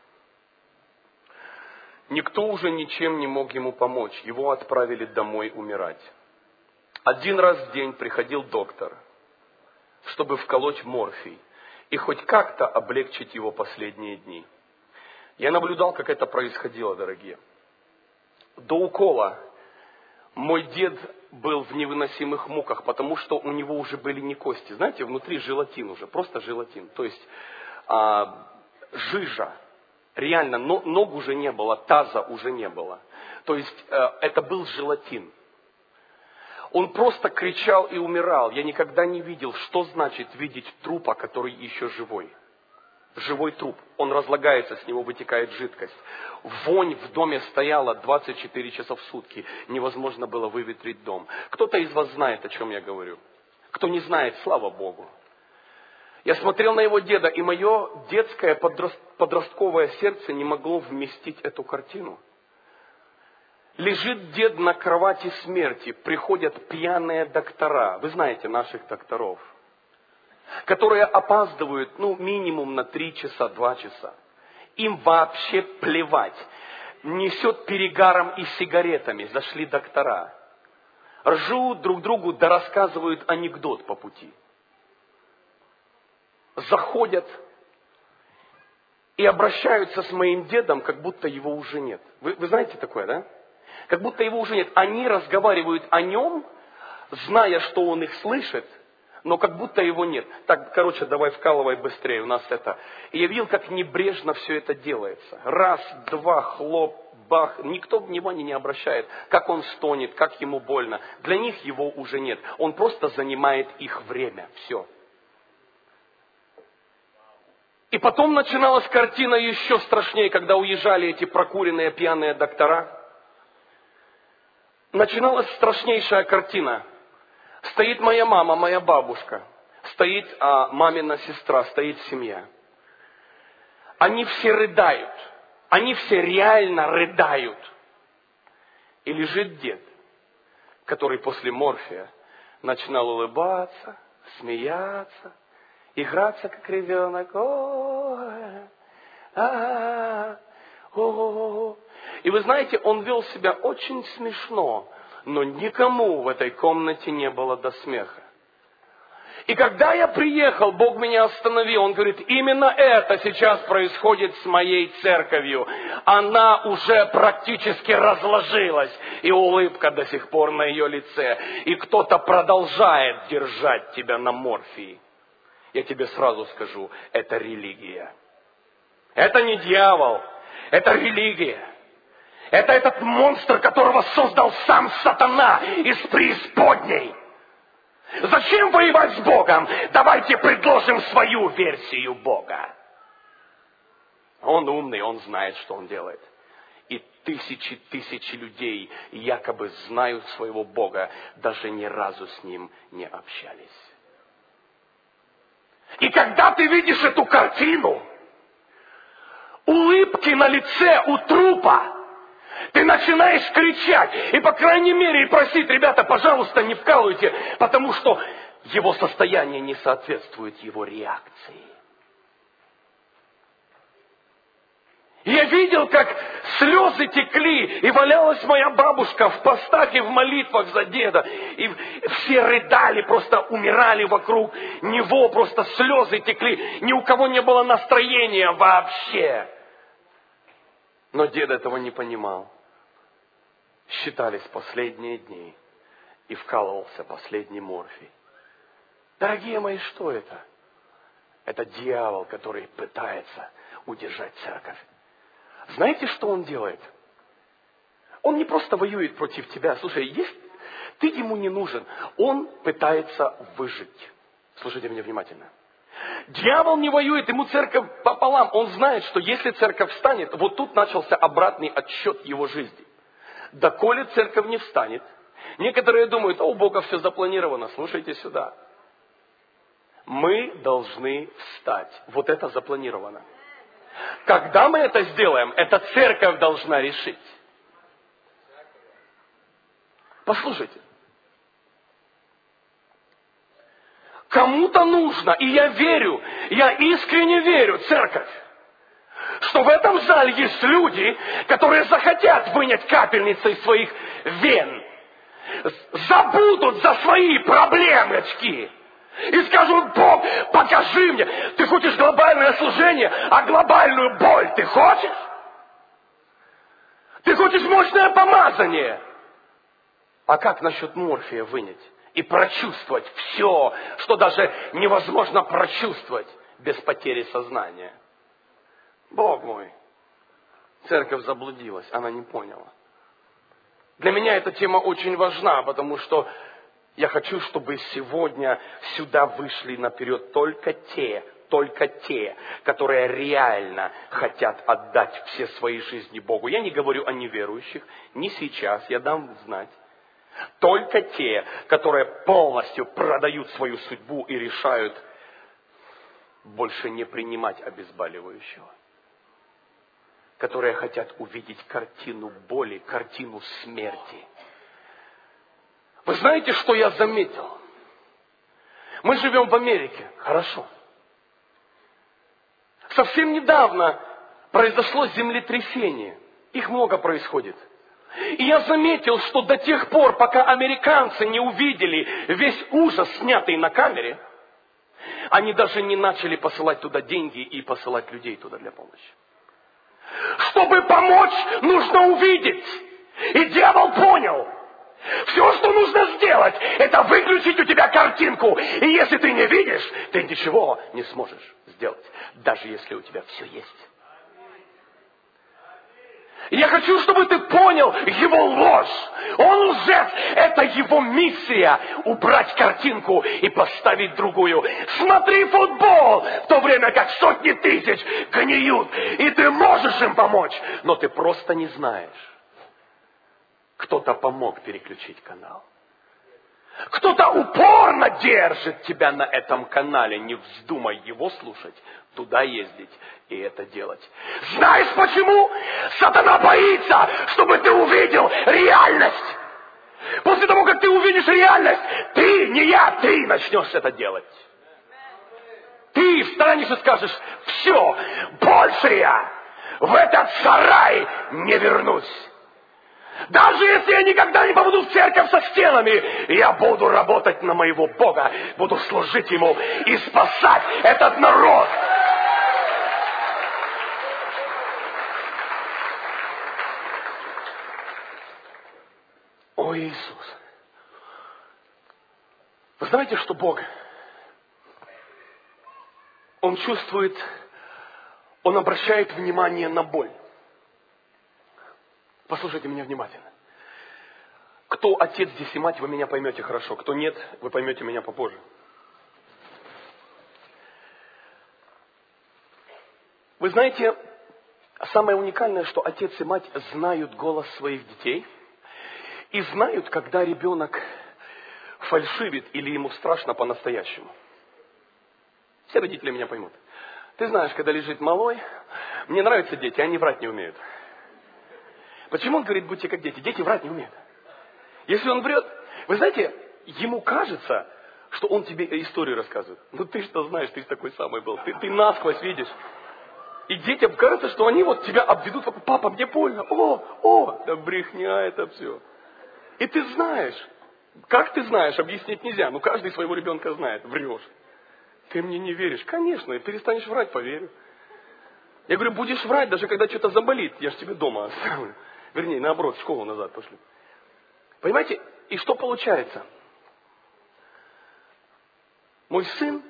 Speaker 1: Никто уже ничем не мог ему помочь. Его отправили домой умирать. 1 раз в день приходил доктор, чтобы вколоть морфий и хоть как-то облегчить его последние дни. Я наблюдал, как это происходило, дорогие. До укола мой дед был в невыносимых муках, потому что у него уже были не кости. Знаете, внутри желатин уже, просто желатин. То есть жижа. Реально, ног уже не было, таза уже не было. То есть это был желатин. Он просто кричал и умирал. Я никогда не видел, что значит видеть трупа, который еще живой. Живой труп. Он разлагается, с него вытекает жидкость. Вонь в доме стояла 24 часа в сутки. Невозможно было выветрить дом. Кто-то из вас знает, о чем я говорю. Кто не знает, слава Богу. Я смотрел на его деда, и мое детское подростковое сердце не могло вместить эту картину. Лежит дед на кровати смерти, приходят пьяные доктора. Вы знаете наших докторов. Которые опаздывают, минимум на 3 часа, 2 часа. Им вообще плевать. Несет перегаром и сигаретами. Зашли доктора. Ржут друг другу, да рассказывают анекдот по пути. Заходят и обращаются с моим дедом, как будто его уже нет. Вы знаете такое, да? Как будто его уже нет. Они разговаривают о нем, зная, что он их слышит, но как будто его нет. Так, давай вкалывай быстрее, у нас это. И я видел, как небрежно все это делается. Раз, два, хлоп, бах. Никто внимания не обращает, как он стонет, как ему больно. Для них его уже нет. Он просто занимает их время. Все. И потом начиналась картина еще страшнее, когда уезжали эти прокуренные пьяные доктора. Начиналась страшнейшая картина. Стоит моя мама, моя бабушка, стоит мамина сестра, стоит семья. Они все рыдают. Они все реально рыдают. И лежит дед, который после морфия начинал улыбаться, смеяться, играться как ребенок. И вы знаете, он вел себя очень смешно. Но никому в этой комнате не было до смеха. И когда я приехал, Бог меня остановил. Он говорит, именно это сейчас происходит с моей церковью. Она уже практически разложилась. И улыбка до сих пор на ее лице. И кто-то продолжает держать тебя на морфии. Я тебе сразу скажу, это религия. Это не дьявол, это религия. Это этот монстр, которого создал сам сатана из преисподней. Зачем воевать с Богом? Давайте предложим свою версию Бога. Он умный, он знает, что он делает. И тысячи людей якобы знают своего Бога, даже ни разу с ним не общались. И когда ты видишь эту картину, улыбки на лице у трупа, ты начинаешь кричать и, по крайней мере, и просить, ребята, пожалуйста, не вкалывайте, потому что его состояние не соответствует его реакции. Я видел, как слезы текли, и валялась моя бабушка в постах и в молитвах за деда. И все рыдали, просто умирали вокруг него, просто слезы текли. Ни у кого не было настроения вообще. Но дед этого не понимал. Считались последние дни, и вкалывался последний морфий. Дорогие мои, что это? Это дьявол, который пытается удержать церковь. Знаете, что он делает? Он не просто воюет против тебя. Слушай, ты ему не нужен. Он пытается выжить. Слушайте меня внимательно. Дьявол не воюет, ему церковь пополам. Он знает, что если церковь встанет, вот тут начался обратный отсчет его жизни. Доколе церковь не встанет. Некоторые думают, у Бога все запланировано. Слушайте сюда. Мы должны встать. Вот это запланировано. Когда мы это сделаем, это церковь должна решить. Послушайте. Кому-то нужно, и я верю, я искренне верю, церковь, что в этом зале есть люди, которые захотят вынять капельницы из своих вен, забудут за свои проблемочки и скажут: Бог, покажи мне, ты хочешь глобальное служение, а глобальную боль ты хочешь? Ты хочешь мощное помазание? А как насчет морфия вынять и прочувствовать все, что даже невозможно прочувствовать без потери сознания? Бог мой, церковь заблудилась, она не поняла. Для меня эта тема очень важна, потому что я хочу, чтобы сегодня сюда вышли наперед только те, которые реально хотят отдать все свои жизни Богу. Я не говорю о неверующих, не сейчас, я дам знать. Только те, которые полностью продают свою судьбу и решают больше не принимать обезболивающего. Которые хотят увидеть картину боли, картину смерти. Вы знаете, что я заметил? Мы живем в Америке, хорошо. Совсем недавно произошло землетрясение. Их много происходит. И я заметил, что до тех пор, пока американцы не увидели весь ужас, снятый на камере, они даже не начали посылать туда деньги и посылать людей туда для помощи. Чтобы помочь, нужно увидеть. И дьявол понял. Все, что нужно сделать, это выключить у тебя картинку. И если ты не видишь, ты ничего не сможешь сделать, даже если у тебя все есть. И я хочу, чтобы ты понял его ложь. Он лжец. Это его миссия — убрать картинку и поставить другую. Смотри футбол, в то время как сотни тысяч гниют. И ты можешь им помочь, но ты просто не знаешь. Кто-то помог переключить канал. Кто-то упорно держит тебя на этом канале. Не вздумай его слушать, туда ездить и это делать. Знаешь почему? Сатана боится, чтобы ты увидел реальность. После того, как ты увидишь реальность, ты, не я, ты начнешь это делать. Ты встанешь и скажешь: все, больше я в этот сарай не вернусь. Даже если я никогда не попаду в церковь со стенами, я буду работать на моего Бога, буду служить Ему и спасать этот народ. О, Иисус! Вы знаете, что Бог, Он чувствует, Он обращает внимание на боль. Послушайте меня внимательно. Кто отец здесь и мать, вы меня поймете хорошо. Кто нет, вы поймете меня попозже. Вы знаете, самое уникальное, что отец и мать знают голос своих детей и знают, когда ребенок фальшивит или ему страшно по-настоящему. Все родители меня поймут. Ты знаешь, когда лежит малой, мне нравятся дети, они врать не умеют. Почему он говорит: будьте как дети? Дети врать не умеют. Если он врет, вы знаете, ему кажется, что он тебе историю рассказывает. Ну ты что знаешь, ты же такой самый был. Ты насквозь видишь. И детям кажется, что они вот тебя обведут. Папа, мне больно. Да брехня это все. И ты знаешь. Как ты знаешь, объяснить нельзя. Ну каждый своего ребенка знает. Врешь. Ты мне не веришь. Конечно, и перестанешь врать, поверю. Я говорю: будешь врать, даже когда что-то заболит. Я же тебе дома оставлю. Вернее, наоборот, в школу назад пошли. Понимаете? И что получается? Мой сын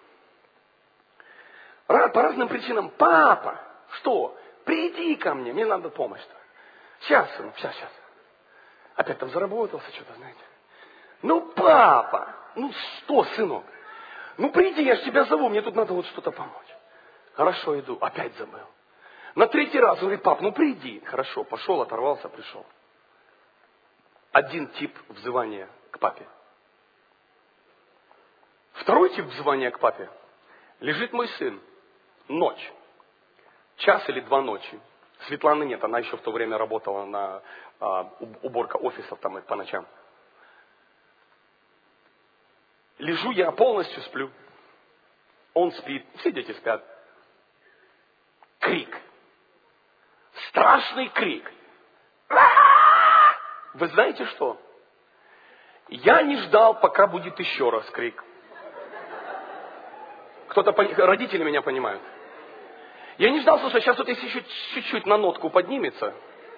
Speaker 1: по разным причинам: папа, что? Приди ко мне, мне надо помощь. Сейчас, сын, сейчас. Опять там заработался что-то, знаете. Ну, папа, что, сынок? Ну, приди, я же тебя зову, мне тут надо вот что-то помочь. Хорошо, иду, опять забыл. На третий раз он говорит: пап, приди. Хорошо, пошел, оторвался, пришел. Один тип взывания к папе. Второй тип взывания к папе. Лежит мой сын. Ночь. Час или 2 ночи. Светланы нет, она еще в то время работала на уборка офисов там по ночам. Лежу, я полностью сплю. Он спит, все дети спят. Крик. Страшный крик. Вы знаете что? Я не ждал, пока будет еще раз крик. Родители меня понимают. Я не ждал, слушай, сейчас вот если еще чуть-чуть на нотку поднимется,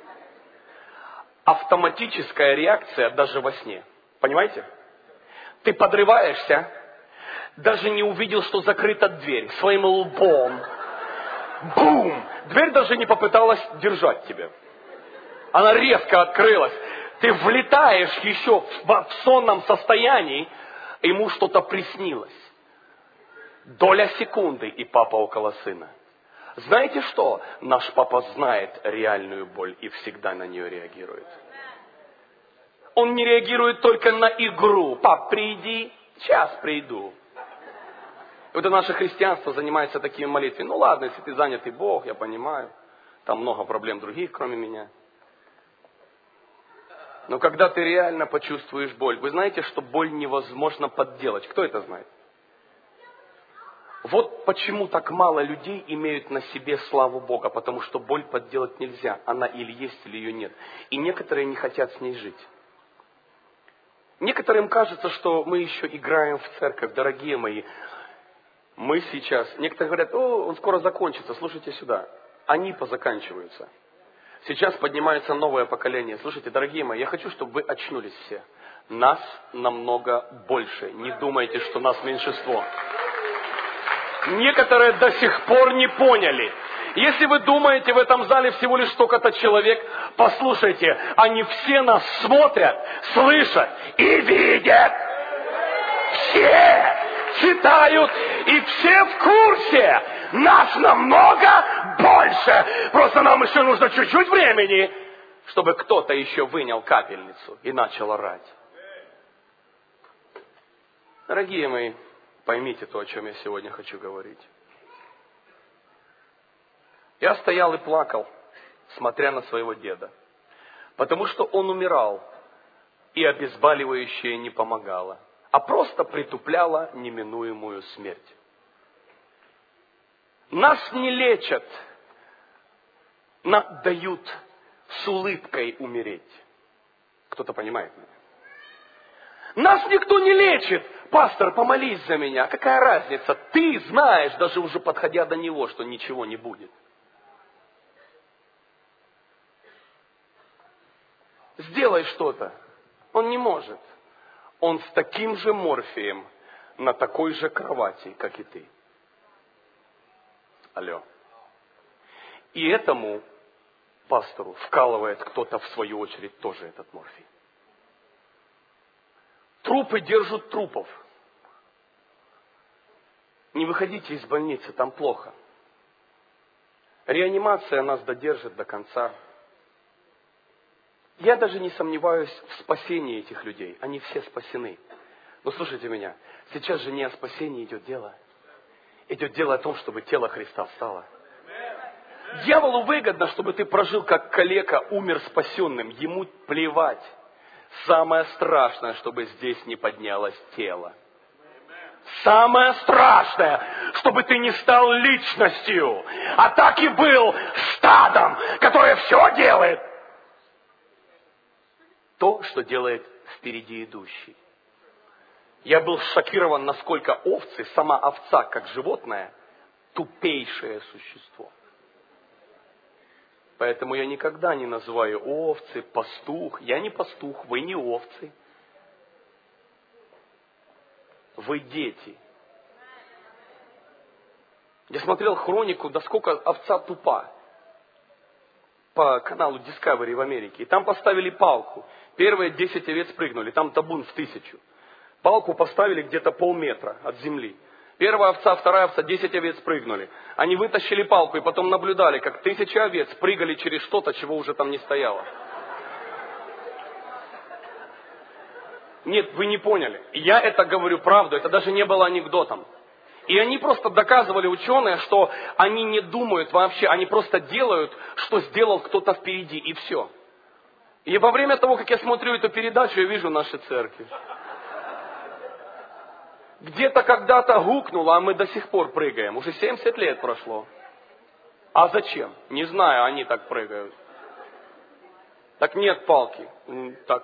Speaker 1: автоматическая реакция даже во сне. Понимаете? Ты подрываешься, даже не увидел, что закрыта дверь, своим лбом. Бум! Дверь даже не попыталась держать тебя. Она резко открылась. Ты влетаешь еще в сонном состоянии, ему что-то приснилось. Доля секунды, и папа около сына. Знаете что? Наш папа знает реальную боль и всегда на нее реагирует. Он не реагирует только на игру. Пап, приди, сейчас приду. Вот это наше христианство занимается такими молитвами. Ну ладно, если ты занятый Бог, я понимаю. Там много проблем других, кроме меня. Но когда ты реально почувствуешь боль, вы знаете, что боль невозможно подделать. Кто это знает? Вот почему так мало людей имеют на себе славу Бога, потому что боль подделать нельзя. Она или есть, или ее нет. И некоторые не хотят с ней жить. Некоторым кажется, что мы еще играем в церковь, дорогие мои. Мы сейчас, некоторые говорят, он скоро закончится, слушайте сюда. Они позаканчиваются. Сейчас поднимается новое поколение. Слушайте, дорогие мои, я хочу, чтобы вы очнулись все. Нас намного больше. Не думайте, что нас меньшинство. Некоторые до сих пор не поняли. Если вы думаете, в этом зале всего лишь столько-то человек, послушайте, они все нас смотрят, слышат и видят. Все читают и все в курсе. Нас намного больше. Просто нам еще нужно чуть-чуть времени, чтобы кто-то еще вынял капельницу и начал орать. Дорогие мои, поймите то, о чем я сегодня хочу говорить. Я стоял и плакал, смотря на своего деда, потому что он умирал, и обезболивающее не помогало, а просто притупляло неминуемую смерть. Нас не лечат, нам дают с улыбкой умереть. Кто-то понимает меня? Нас никто не лечит. Пастор, помолись за меня. Какая разница? Ты знаешь, даже уже подходя до него, что ничего не будет. Сделай что-то. Он не может. Он с таким же морфием на такой же кровати, как и ты. Алло. И этому пастору вкалывает кто-то в свою очередь тоже этот морфий. Трупы держат трупов. Не выходите из больницы, там плохо. Реанимация нас додержит до конца. Я даже не сомневаюсь в спасении этих людей. Они все спасены. Но слушайте меня, сейчас же не о спасении идет дело. Идет дело о том, чтобы тело Христа встало. Дьяволу выгодно, чтобы ты прожил как калека, умер спасенным. Ему плевать. Самое страшное, чтобы здесь не поднялось тело. Самое страшное, чтобы ты не стал личностью, а так и был стадом, которое все делает. То, что делает впереди идущий. Я был шокирован, насколько овцы, сама овца, как животное, тупейшее существо. Поэтому я никогда не называю овцы, пастух. Я не пастух, вы не овцы. Вы дети. Я смотрел хронику, да сколько овца тупа. По каналу Discovery в Америке. И там поставили палку. Первые 10 овец прыгнули, там табун в 1000. Палку поставили где-то полметра от земли. Первая овца, вторая овца, 10 овец прыгнули. Они вытащили палку и потом наблюдали, как 1000 овец прыгали через что-то, чего уже там не стояло. Нет, вы не поняли. Я это говорю правду, это даже не было анекдотом. И они просто доказывали, ученые, что они не думают вообще, они просто делают, что сделал кто-то впереди, и все. И во время того, как я смотрю эту передачу, я вижу наши церкви. Где-то когда-то гукнуло, а мы до сих пор прыгаем. Уже 70 лет прошло. А зачем? Не знаю, они так прыгают. Так нет палки. Так.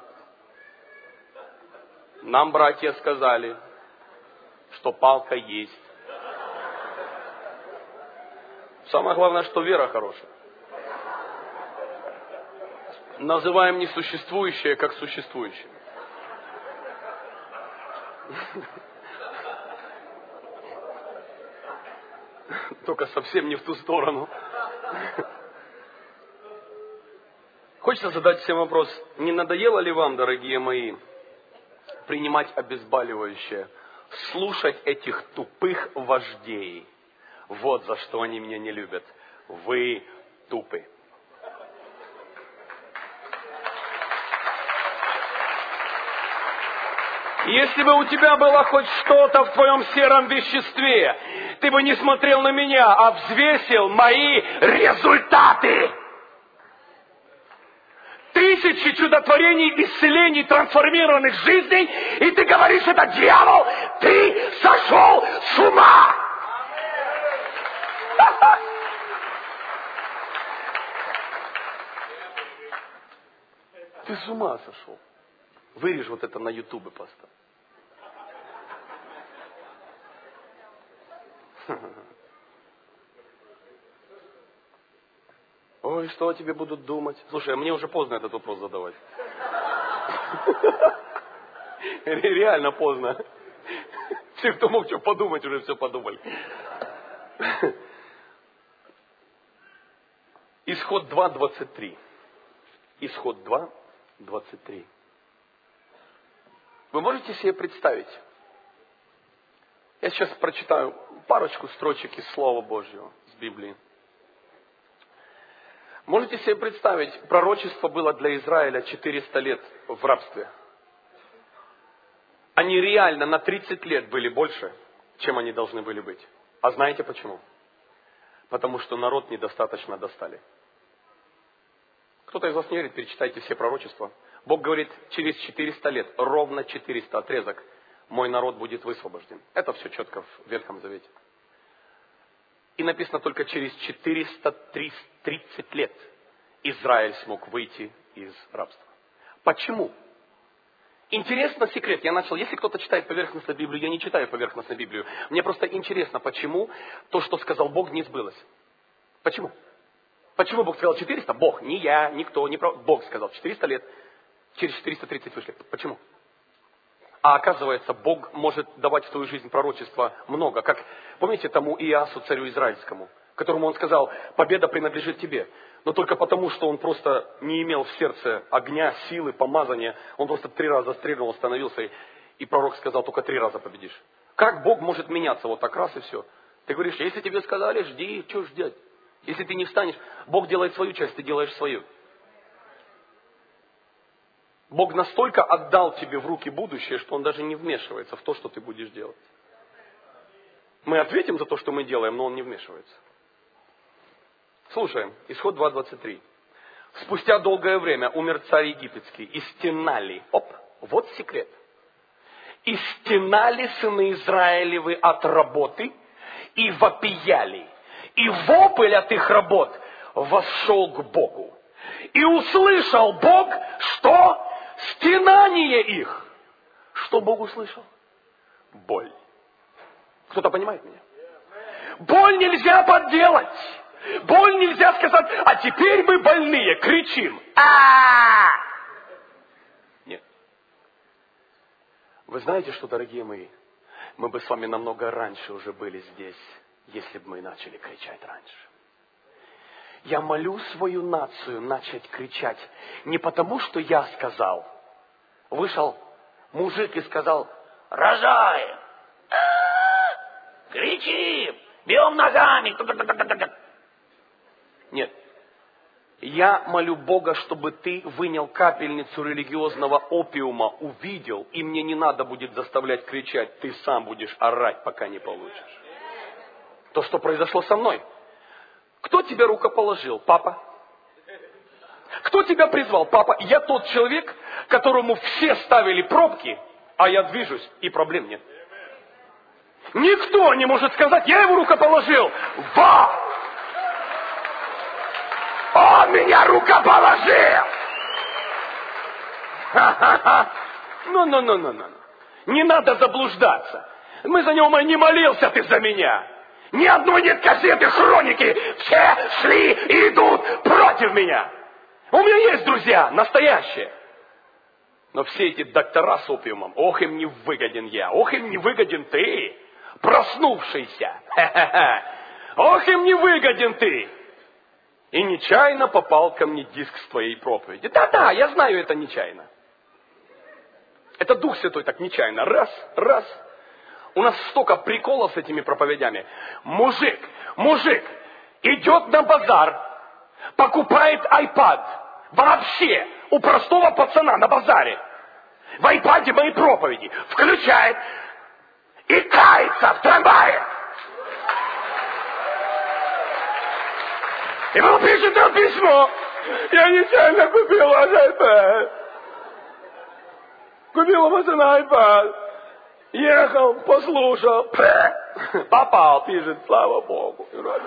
Speaker 1: Нам братья сказали, что палка есть. Самое главное, что вера хорошая. Называем несуществующее как существующее. Только совсем не в ту сторону. Хочется задать всем вопрос. Не надоело ли вам, дорогие мои, принимать обезболивающее, слушать этих тупых вождей? Вот за что они меня не любят. Вы тупы. Если бы у тебя было хоть что-то в твоем сером веществе, ты бы не смотрел на меня, а взвесил мои результаты. 1000 чудотворений, исцелений, трансформированных жизней, и ты говоришь, это дьявол, ты сошел с ума. Ты с ума сошел. Вырежь вот это на ютубе поставь. Ой, что о тебе будут думать? Слушай, а мне уже поздно этот вопрос задавать. Реально поздно. Все, кто мог что подумать, уже все подумали. Исход 2:23. Исход 2:23. Вы можете себе представить? Я сейчас прочитаю парочку строчек из Слова Божьего, из Библии. Можете себе представить, пророчество было для Израиля 400 лет в рабстве. Они реально на 30 лет были больше, чем они должны были быть. А знаете почему? Потому что народ недостаточно достали. Кто-то из вас не верит, перечитайте все пророчества. Бог говорит, через 400 лет, ровно 400 отрезок, мой народ будет высвобожден. Это все четко в Ветхом Завете. И написано, только через 430 лет Израиль смог выйти из рабства. Почему? Интересно секрет. Я начал, если кто-то читает поверхностно Библию, я не читаю поверхностно Библию. Мне просто интересно, почему то, что сказал Бог, не сбылось. Почему? Почему Бог сказал 400? Бог, не я, никто, не прав. Бог сказал 400 лет, через 430 вышли. Почему? А оказывается, Бог может давать в твою жизнь пророчества много. Как, помните, тому Иасу, царю израильскому, которому он сказал, победа принадлежит тебе. Но только потому, что он просто не имел в сердце огня, силы, помазания. Он просто 3 раза стрельнул, остановился, и пророк сказал, только 3 раза победишь. Как Бог может меняться вот так раз и все? Ты говоришь, если тебе сказали, жди, что ждать? Если ты не встанешь, Бог делает свою часть, ты делаешь свою. Бог настолько отдал тебе в руки будущее, что Он даже не вмешивается в то, что ты будешь делать. Мы ответим за то, что мы делаем, но Он не вмешивается. Слушаем, Исход 2:23. Спустя долгое время умер царь египетский, и стенали. Вот секрет. И стенали сыны Израилевы от работы, и вопияли. И вопль от их работ вошел к Богу. И услышал Бог, что стенание их. Что Бог услышал? Боль. Кто-то понимает меня? Боль нельзя подделать. Боль нельзя сказать, а теперь мы больные, кричим. Нет. Вы знаете, что, дорогие мои, мы бы с вами намного раньше уже были здесь, если бы мы начали кричать раньше. Я молю свою нацию начать кричать не потому, что я сказал. Вышел мужик и сказал, рожаем, кричим, бьем ногами. Нет. Я молю Бога, чтобы ты вынял капельницу религиозного опиума, увидел, и мне не надо будет заставлять кричать, ты сам будешь орать, пока не получишь. То, что произошло со мной. Кто тебя рукоположил? Папа. Кто тебя призвал? Папа. Я тот человек, которому все ставили пробки, а я движусь, и проблем нет. Никто не может сказать, я его рукоположил. Вот! Он меня рукоположил! Ха-ха-ха! Ну. Не надо заблуждаться. Мы за него не молился, ты за меня. Ни одной нет кассеты, хроники. Все шли и идут против меня. У меня есть друзья, настоящие. Но все эти доктора с опиумом, ох, им не выгоден я, ох, им не выгоден ты, проснувшийся. Ха-ха-ха. Ох, им не выгоден ты. И нечаянно попал ко мне диск с твоей проповеди. Да, я знаю, это нечаянно. Это Дух Святой так нечаянно. Раз. У нас столько приколов с этими проповедями. Мужик идет на базар, покупает iPad. Вообще, у простого пацана на базаре. В iPad мои проповеди. Включает и кается в трамвае. И он пишет нам письмо. Я нечаянно купил ваш iPad. Купил у пацана iPad. Ехал, послушал. Попал, пишет, слава Богу.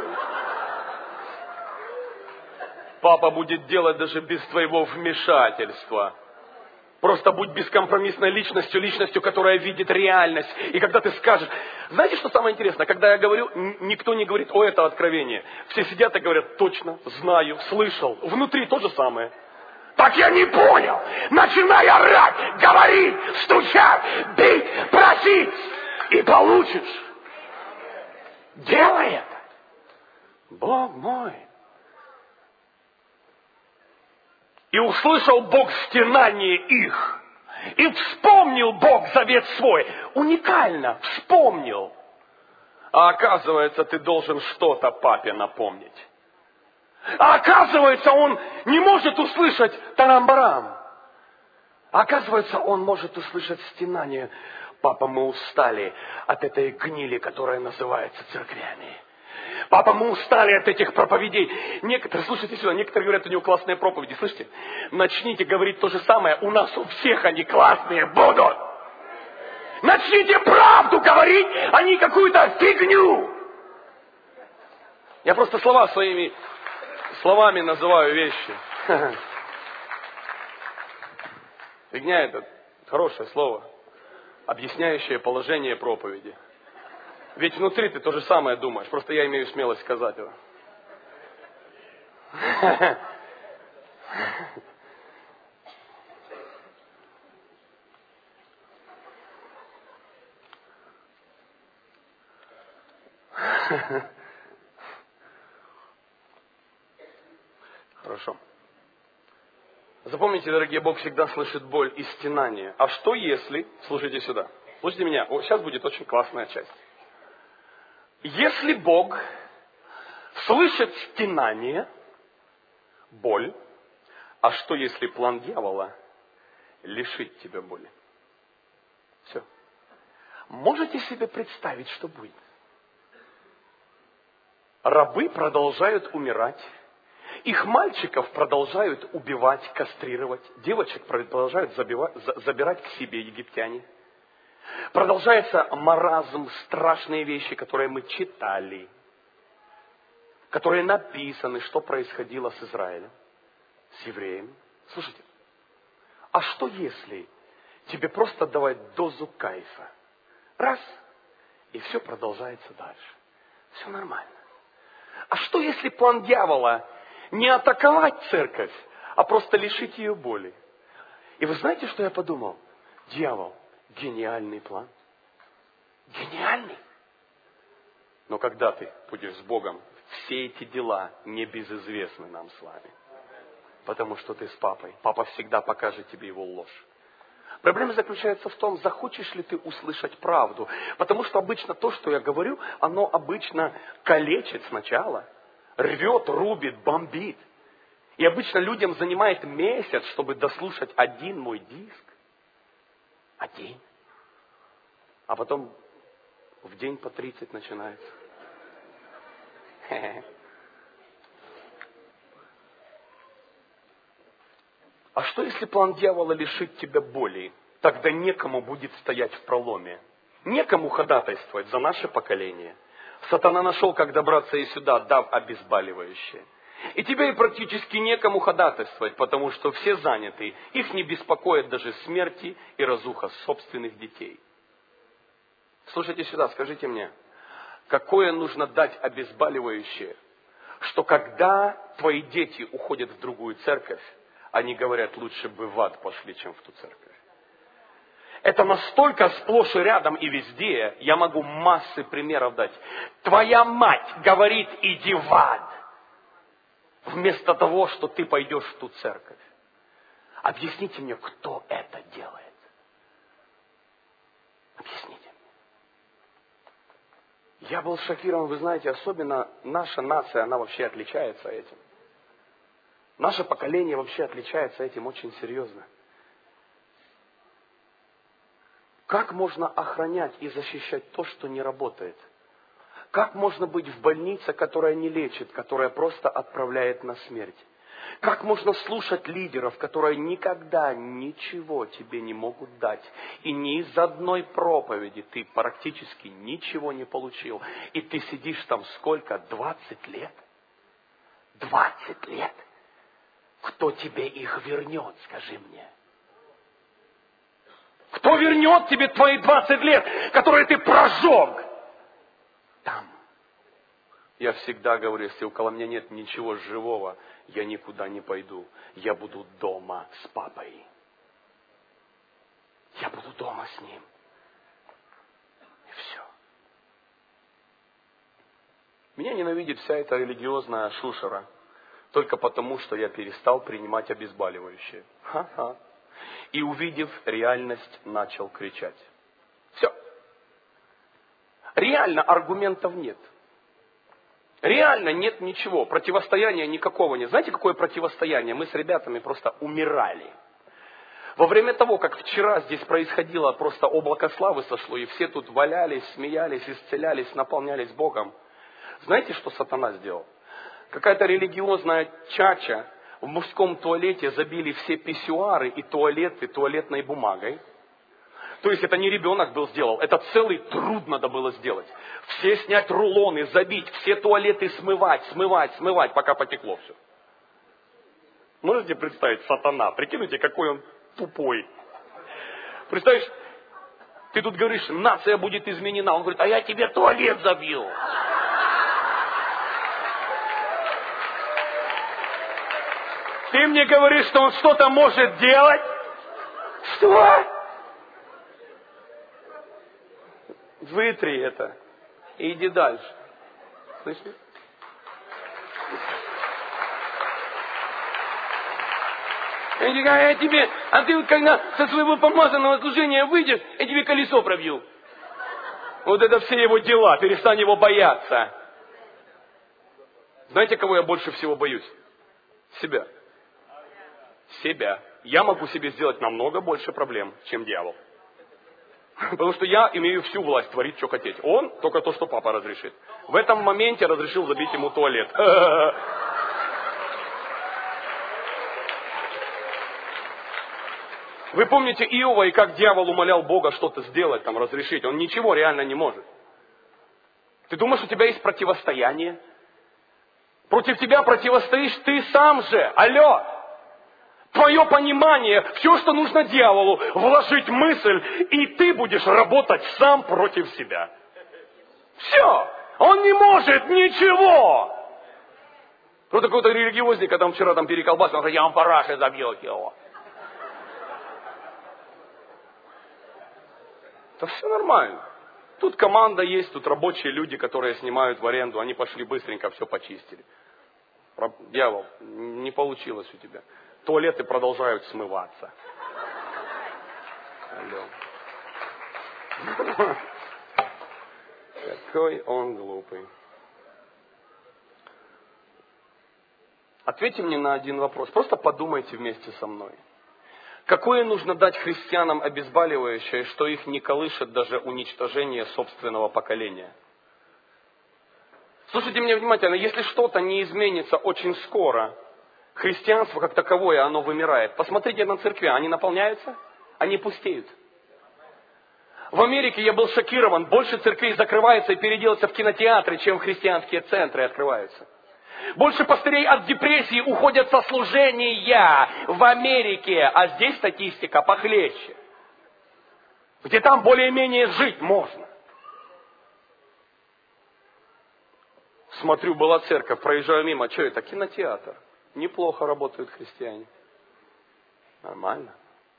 Speaker 1: Папа будет делать даже без твоего вмешательства. Просто будь бескомпромиссной личностью, которая видит реальность. И когда ты скажешь... Знаете, что самое интересное? Когда я говорю, никто не говорит, о, это откровение. Все сидят и говорят, точно, знаю, слышал. Внутри то же самое. Так я не понял. Начинай орать, говорить, стучать, бить, просить. И получишь. Делай это. Бог мой. И услышал Бог стенание их. И вспомнил Бог завет свой. Уникально вспомнил. А оказывается, ты должен что-то папе напомнить. А оказывается, он не может услышать тарам-барам. А оказывается, он может услышать стенание. Папа, мы устали от этой гнили, которая называется церквями. Папа, мы устали от этих проповедей. Некоторые, слушайте сюда, некоторые говорят, у него классные проповеди. Слышите? Начните говорить то же самое. У нас у всех они классные будут. Начните правду говорить, а не какую-то фигню. Я просто своими словами называю вещи. Фигня это хорошее слово, объясняющее положение проповеди. Ведь внутри ты то же самое думаешь, просто я имею смелость сказать его. Хорошо. Запомните, дорогие, Бог всегда слышит боль и стенание. А что если, слушайте сюда, слушайте меня, сейчас будет очень классная часть. Если Бог слышит стенание, боль, а что если план дьявола лишить тебя боли? Все. Можете себе представить, что будет? Рабы продолжают умирать. Их мальчиков продолжают убивать, кастрировать. Девочек продолжают забирать к себе египтяне. Продолжается маразм, страшные вещи, которые мы читали. Которые написаны, что происходило с Израилем, с евреями. Слушайте, а что если тебе просто давать дозу кайфа? Раз, и все продолжается дальше. Все нормально. А что если план дьявола не атаковать церковь, а просто лишить ее боли? И вы знаете, что я подумал? Дьявол, гениальный план. Гениальный. Но когда ты будешь с Богом, все эти дела не безызвестны нам с вами. Потому что ты с папой. Папа всегда покажет тебе его ложь. Проблема заключается в том, захочешь ли ты услышать правду. Потому что обычно то, что я говорю, оно обычно калечит сначала. Рвет, рубит, бомбит. И обычно людям занимает месяц, чтобы дослушать один мой диск. Один. А потом в день по 30 начинается. А что если план дьявола лишит тебя боли? Тогда некому будет стоять в проломе. некому ходатайствовать за наше поколение. Сатана нашел, как добраться и сюда, дав обезболивающее. И тебе и практически некому ходатайствовать, потому что все заняты. Их не беспокоит даже смерти и разуха собственных детей. Слушайте сюда, скажите мне, какое нужно дать обезболивающее, что когда твои дети уходят в другую церковь, они говорят, лучше бы в ад пошли, чем в ту церковь. Это настолько сплошь и рядом и везде, я могу массы примеров дать. Твоя мать говорит, иди в ад, вместо того, что ты пойдешь в ту церковь. Объясните мне, кто это делает? Объясните. Я был шокирован, вы знаете, особенно наша нация, она вообще отличается этим. Наше поколение вообще отличается этим очень серьезно. Как можно охранять и защищать то, что не работает? Как можно быть в больнице, которая не лечит, которая просто отправляет на смерть? Как можно слушать лидеров, которые никогда ничего тебе не могут дать? И ни из одной проповеди ты практически ничего не получил. И ты сидишь там сколько? 20 лет? 20 лет? Кто тебе их вернет, скажи мне? Кто вернет тебе твои 20 лет, которые ты прожег? Там. Я всегда говорю, если около меня нет ничего живого, я никуда не пойду. Я буду дома с папой. Я буду дома с ним. И все. Меня ненавидит вся эта религиозная шушера. Только потому, что я перестал принимать обезболивающее. Ха-ха. И увидев реальность, начал кричать. Все. Реально аргументов нет. Реально нет ничего. Противостояния никакого нет. Знаете, какое противостояние? Мы с ребятами просто умирали. Во время того, как вчера здесь происходило, просто облако славы сошло, и все тут валялись, смеялись, исцелялись, наполнялись Богом. Знаете, что сатана сделал? Какая-то религиозная чача в мужском туалете забили все писсуары и туалеты туалетной бумагой. То есть это не ребенок был сделал, это целый труд надо было сделать. Все снять рулоны, забить, все туалеты смывать, пока потекло все. Можете представить сатана? Прикиньте, какой он тупой. Представляешь, ты тут говоришь, нация будет изменена. Он говорит, а я тебе туалет забил. Ты мне говоришь, что он что-то может делать? Что? Вытри это и иди дальше. Слышишь? Я тебе, а ты когда со своего помазанного служения выйдешь, я тебе колесо пробью. Вот это все его дела, перестань его бояться. Знаете, кого я больше всего боюсь? Себя. Себя. Я могу себе сделать намного больше проблем, чем дьявол. Потому что я имею всю власть творить, что хотеть. Он только то, что папа разрешит. В этом моменте разрешил забить ему туалет. Вы помните Иова и как дьявол умолял Бога что-то сделать, там, разрешить? Он ничего реально не может. Ты думаешь, у тебя есть противостояние? Против тебя противостоишь ты сам же. Алло! Твое понимание, все, что нужно дьяволу, вложить мысль, и ты будешь работать сам против себя. Все. Он не может ничего. Вот какой-то религиозник, когда он вчера там переколбасил, он говорит, я вам параши забил его. Да все нормально. Тут команда есть, тут рабочие люди, которые снимают в аренду, они пошли быстренько, все почистили. Дьявол, не получилось у тебя. Туалеты продолжают смываться. Алло. Какой он глупый. Ответьте мне на один вопрос. Просто подумайте вместе со мной. Какое нужно дать христианам обезболивающее, что их не колышет даже уничтожение собственного поколения? Слушайте меня внимательно. Если что-то не изменится очень скоро, христианство как таковое, оно вымирает. Посмотрите на церкви, они наполняются, они пустеют. В Америке я был шокирован. Больше церквей закрывается и переделывается в кинотеатры, чем христианские центры открываются. Больше пастырей от депрессии уходят со служения в Америке. А здесь статистика похлеще. Где там более-менее жить можно. Смотрю, была церковь, проезжаю мимо. Что это? Кинотеатр. Неплохо работают христиане. Нормально.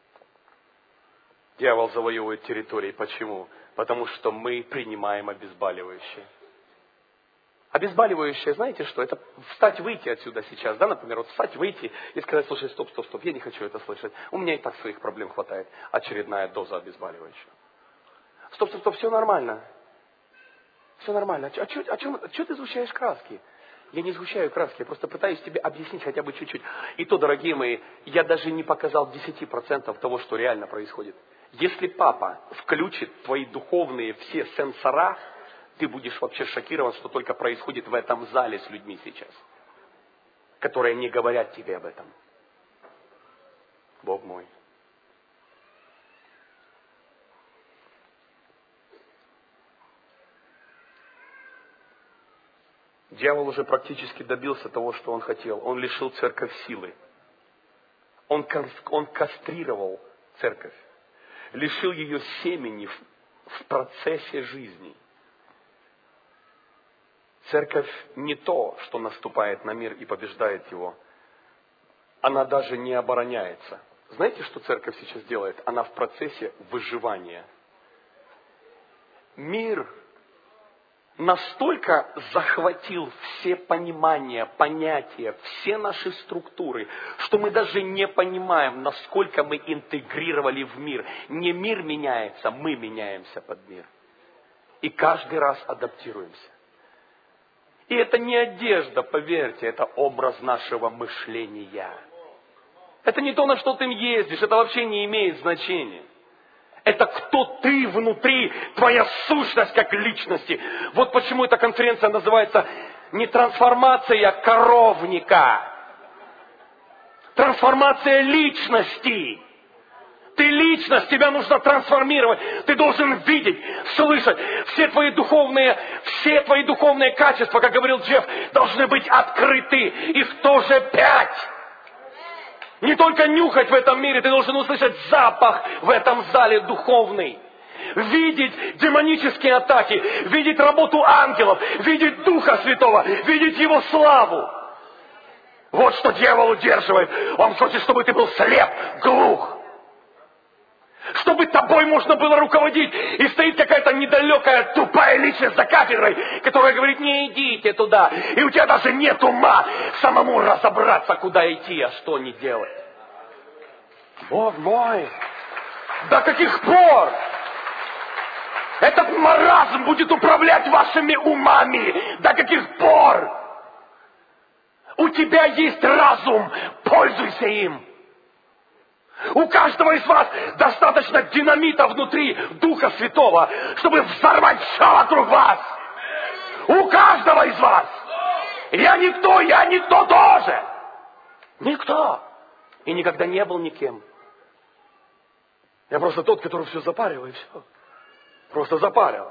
Speaker 1: Дьявол завоевывает территории. Почему? Потому что мы принимаем обезболивающее. Обезболивающее, знаете что? Это встать, выйти отсюда сейчас. Да, например, вот встать, выйти и сказать: слушай, стоп, я не хочу это слышать. У меня и так своих проблем хватает. Очередная доза обезболивающего. Стоп, все нормально. Все нормально. А что ты сгущаешь краски? Я не сгущаю краски, я просто пытаюсь тебе объяснить хотя бы чуть-чуть. И то, дорогие мои, я даже не показал 10% того, что реально происходит. Если папа включит твои духовные все сенсора, ты будешь вообще шокирован, что только происходит в этом зале с людьми сейчас, которые не говорят тебе об этом. Бог мой. Дьявол уже практически добился того, что он хотел. Он лишил церковь силы. Он кастрировал церковь. Лишил ее семени в процессе жизни. Церковь не то, что наступает на мир и побеждает его. Она даже не обороняется. Знаете, что церковь сейчас делает? Она в процессе выживания. Мир настолько захватил все понимания, понятия, все наши структуры, что мы даже не понимаем, насколько мы интегрировали в мир. Не мир меняется, мы меняемся под мир. И каждый раз адаптируемся. И это не одежда, поверьте, это образ нашего мышления. Это не то, на что ты ездишь, это вообще не имеет значения. Это кто ты внутри, твоя сущность как личности. Вот почему эта конференция называется не трансформация коровника. Трансформация личности. Ты личность, тебя нужно трансформировать. Ты должен видеть, слышать. Все твои духовные качества, как говорил Джефф, должны быть открыты. Их тоже 5. Не только нюхать в этом мире, ты должен услышать запах в этом зале духовный. Видеть демонические атаки, видеть работу ангелов, видеть Духа Святого, видеть Его славу. Вот что дьявол удерживает. Он хочет, чтобы ты был слеп, глух. Чтобы тобой можно было руководить. И стоит какая-то недалекая, тупая личность за кафедрой, которая говорит: не идите туда. И у тебя даже нет ума самому разобраться, куда идти, а что не делать. Бог мой! До каких пор этот маразм будет управлять вашими умами? До каких пор? У тебя есть разум, пользуйся им. У каждого из вас достаточно динамита внутри Духа Святого, чтобы взорвать все вокруг вас. У каждого из вас. Я никто тоже. Никто. И никогда не был никем. Я просто тот, который все запарил, и все. Просто запарил.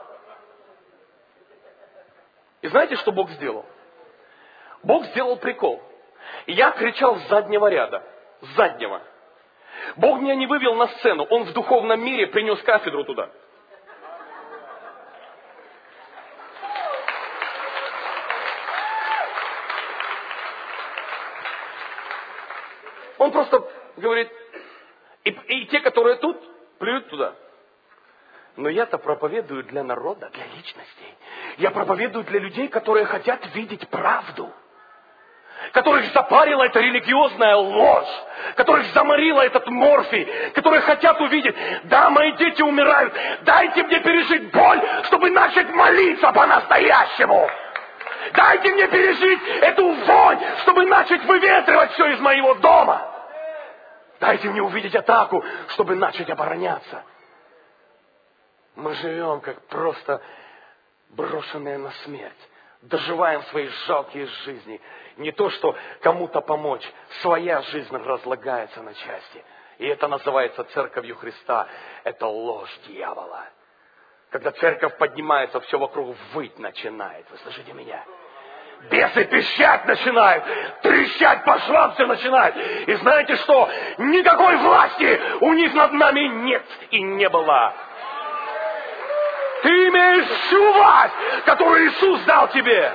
Speaker 1: И знаете, что Бог сделал? Бог сделал прикол. Я кричал с заднего ряда. С заднего. Бог меня не вывел на сцену. Он в духовном мире принес кафедру туда. Он просто говорит, и те, которые тут, плюют туда. Но я-то проповедую для народа, для личностей. Я проповедую для людей, которые хотят видеть правду. Которых запарила эта религиозная ложь. Которых заморила этот морфий. Которые хотят увидеть, да, мои дети умирают. Дайте мне пережить боль, чтобы начать молиться по-настоящему. Дайте мне пережить эту вонь, чтобы начать выветривать все из моего дома. Дайте мне увидеть атаку, чтобы начать обороняться. Мы живем как просто брошенные на смерть. Доживаем свои жалкие жизни. Не то, что кому-то помочь. Своя жизнь разлагается на части. И это называется церковью Христа. Это ложь дьявола. Когда церковь поднимается, все вокруг выть начинает. Вы слышите меня? Бесы пищать начинают, трещать по швам все начинает. И знаете что? Никакой власти у них над нами нет и не было. Ты имеешь всю власть, которую Иисус дал тебе.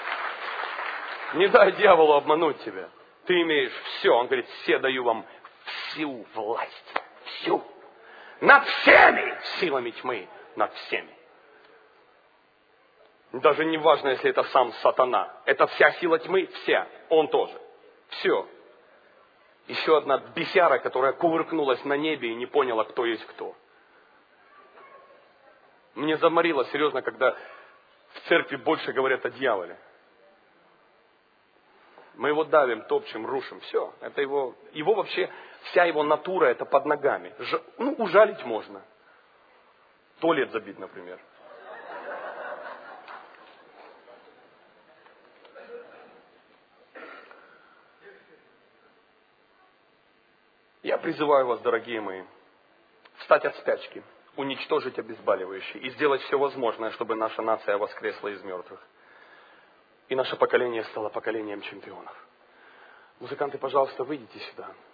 Speaker 1: Не дай дьяволу обмануть тебя. Ты имеешь все. Он говорит, все даю вам всю власть. Всю. Над всеми силами тьмы. Над всеми. Даже не важно, если это сам сатана. Это вся сила тьмы, вся. Он тоже. Все. Еще одна бесяра, которая кувыркнулась на небе и не поняла, кто есть кто. Мне заморило, серьезно, когда в церкви больше говорят о дьяволе. Мы его давим, топчем, рушим. Все. Это его вообще, вся его натура, это под ногами. Ужалить можно. Туалет забить, например. Я призываю вас, дорогие мои, встать от спячки, уничтожить обезболивающие и сделать все возможное, чтобы наша нация воскресла из мертвых. И наше поколение стало поколением чемпионов. Музыканты, пожалуйста, выйдите сюда.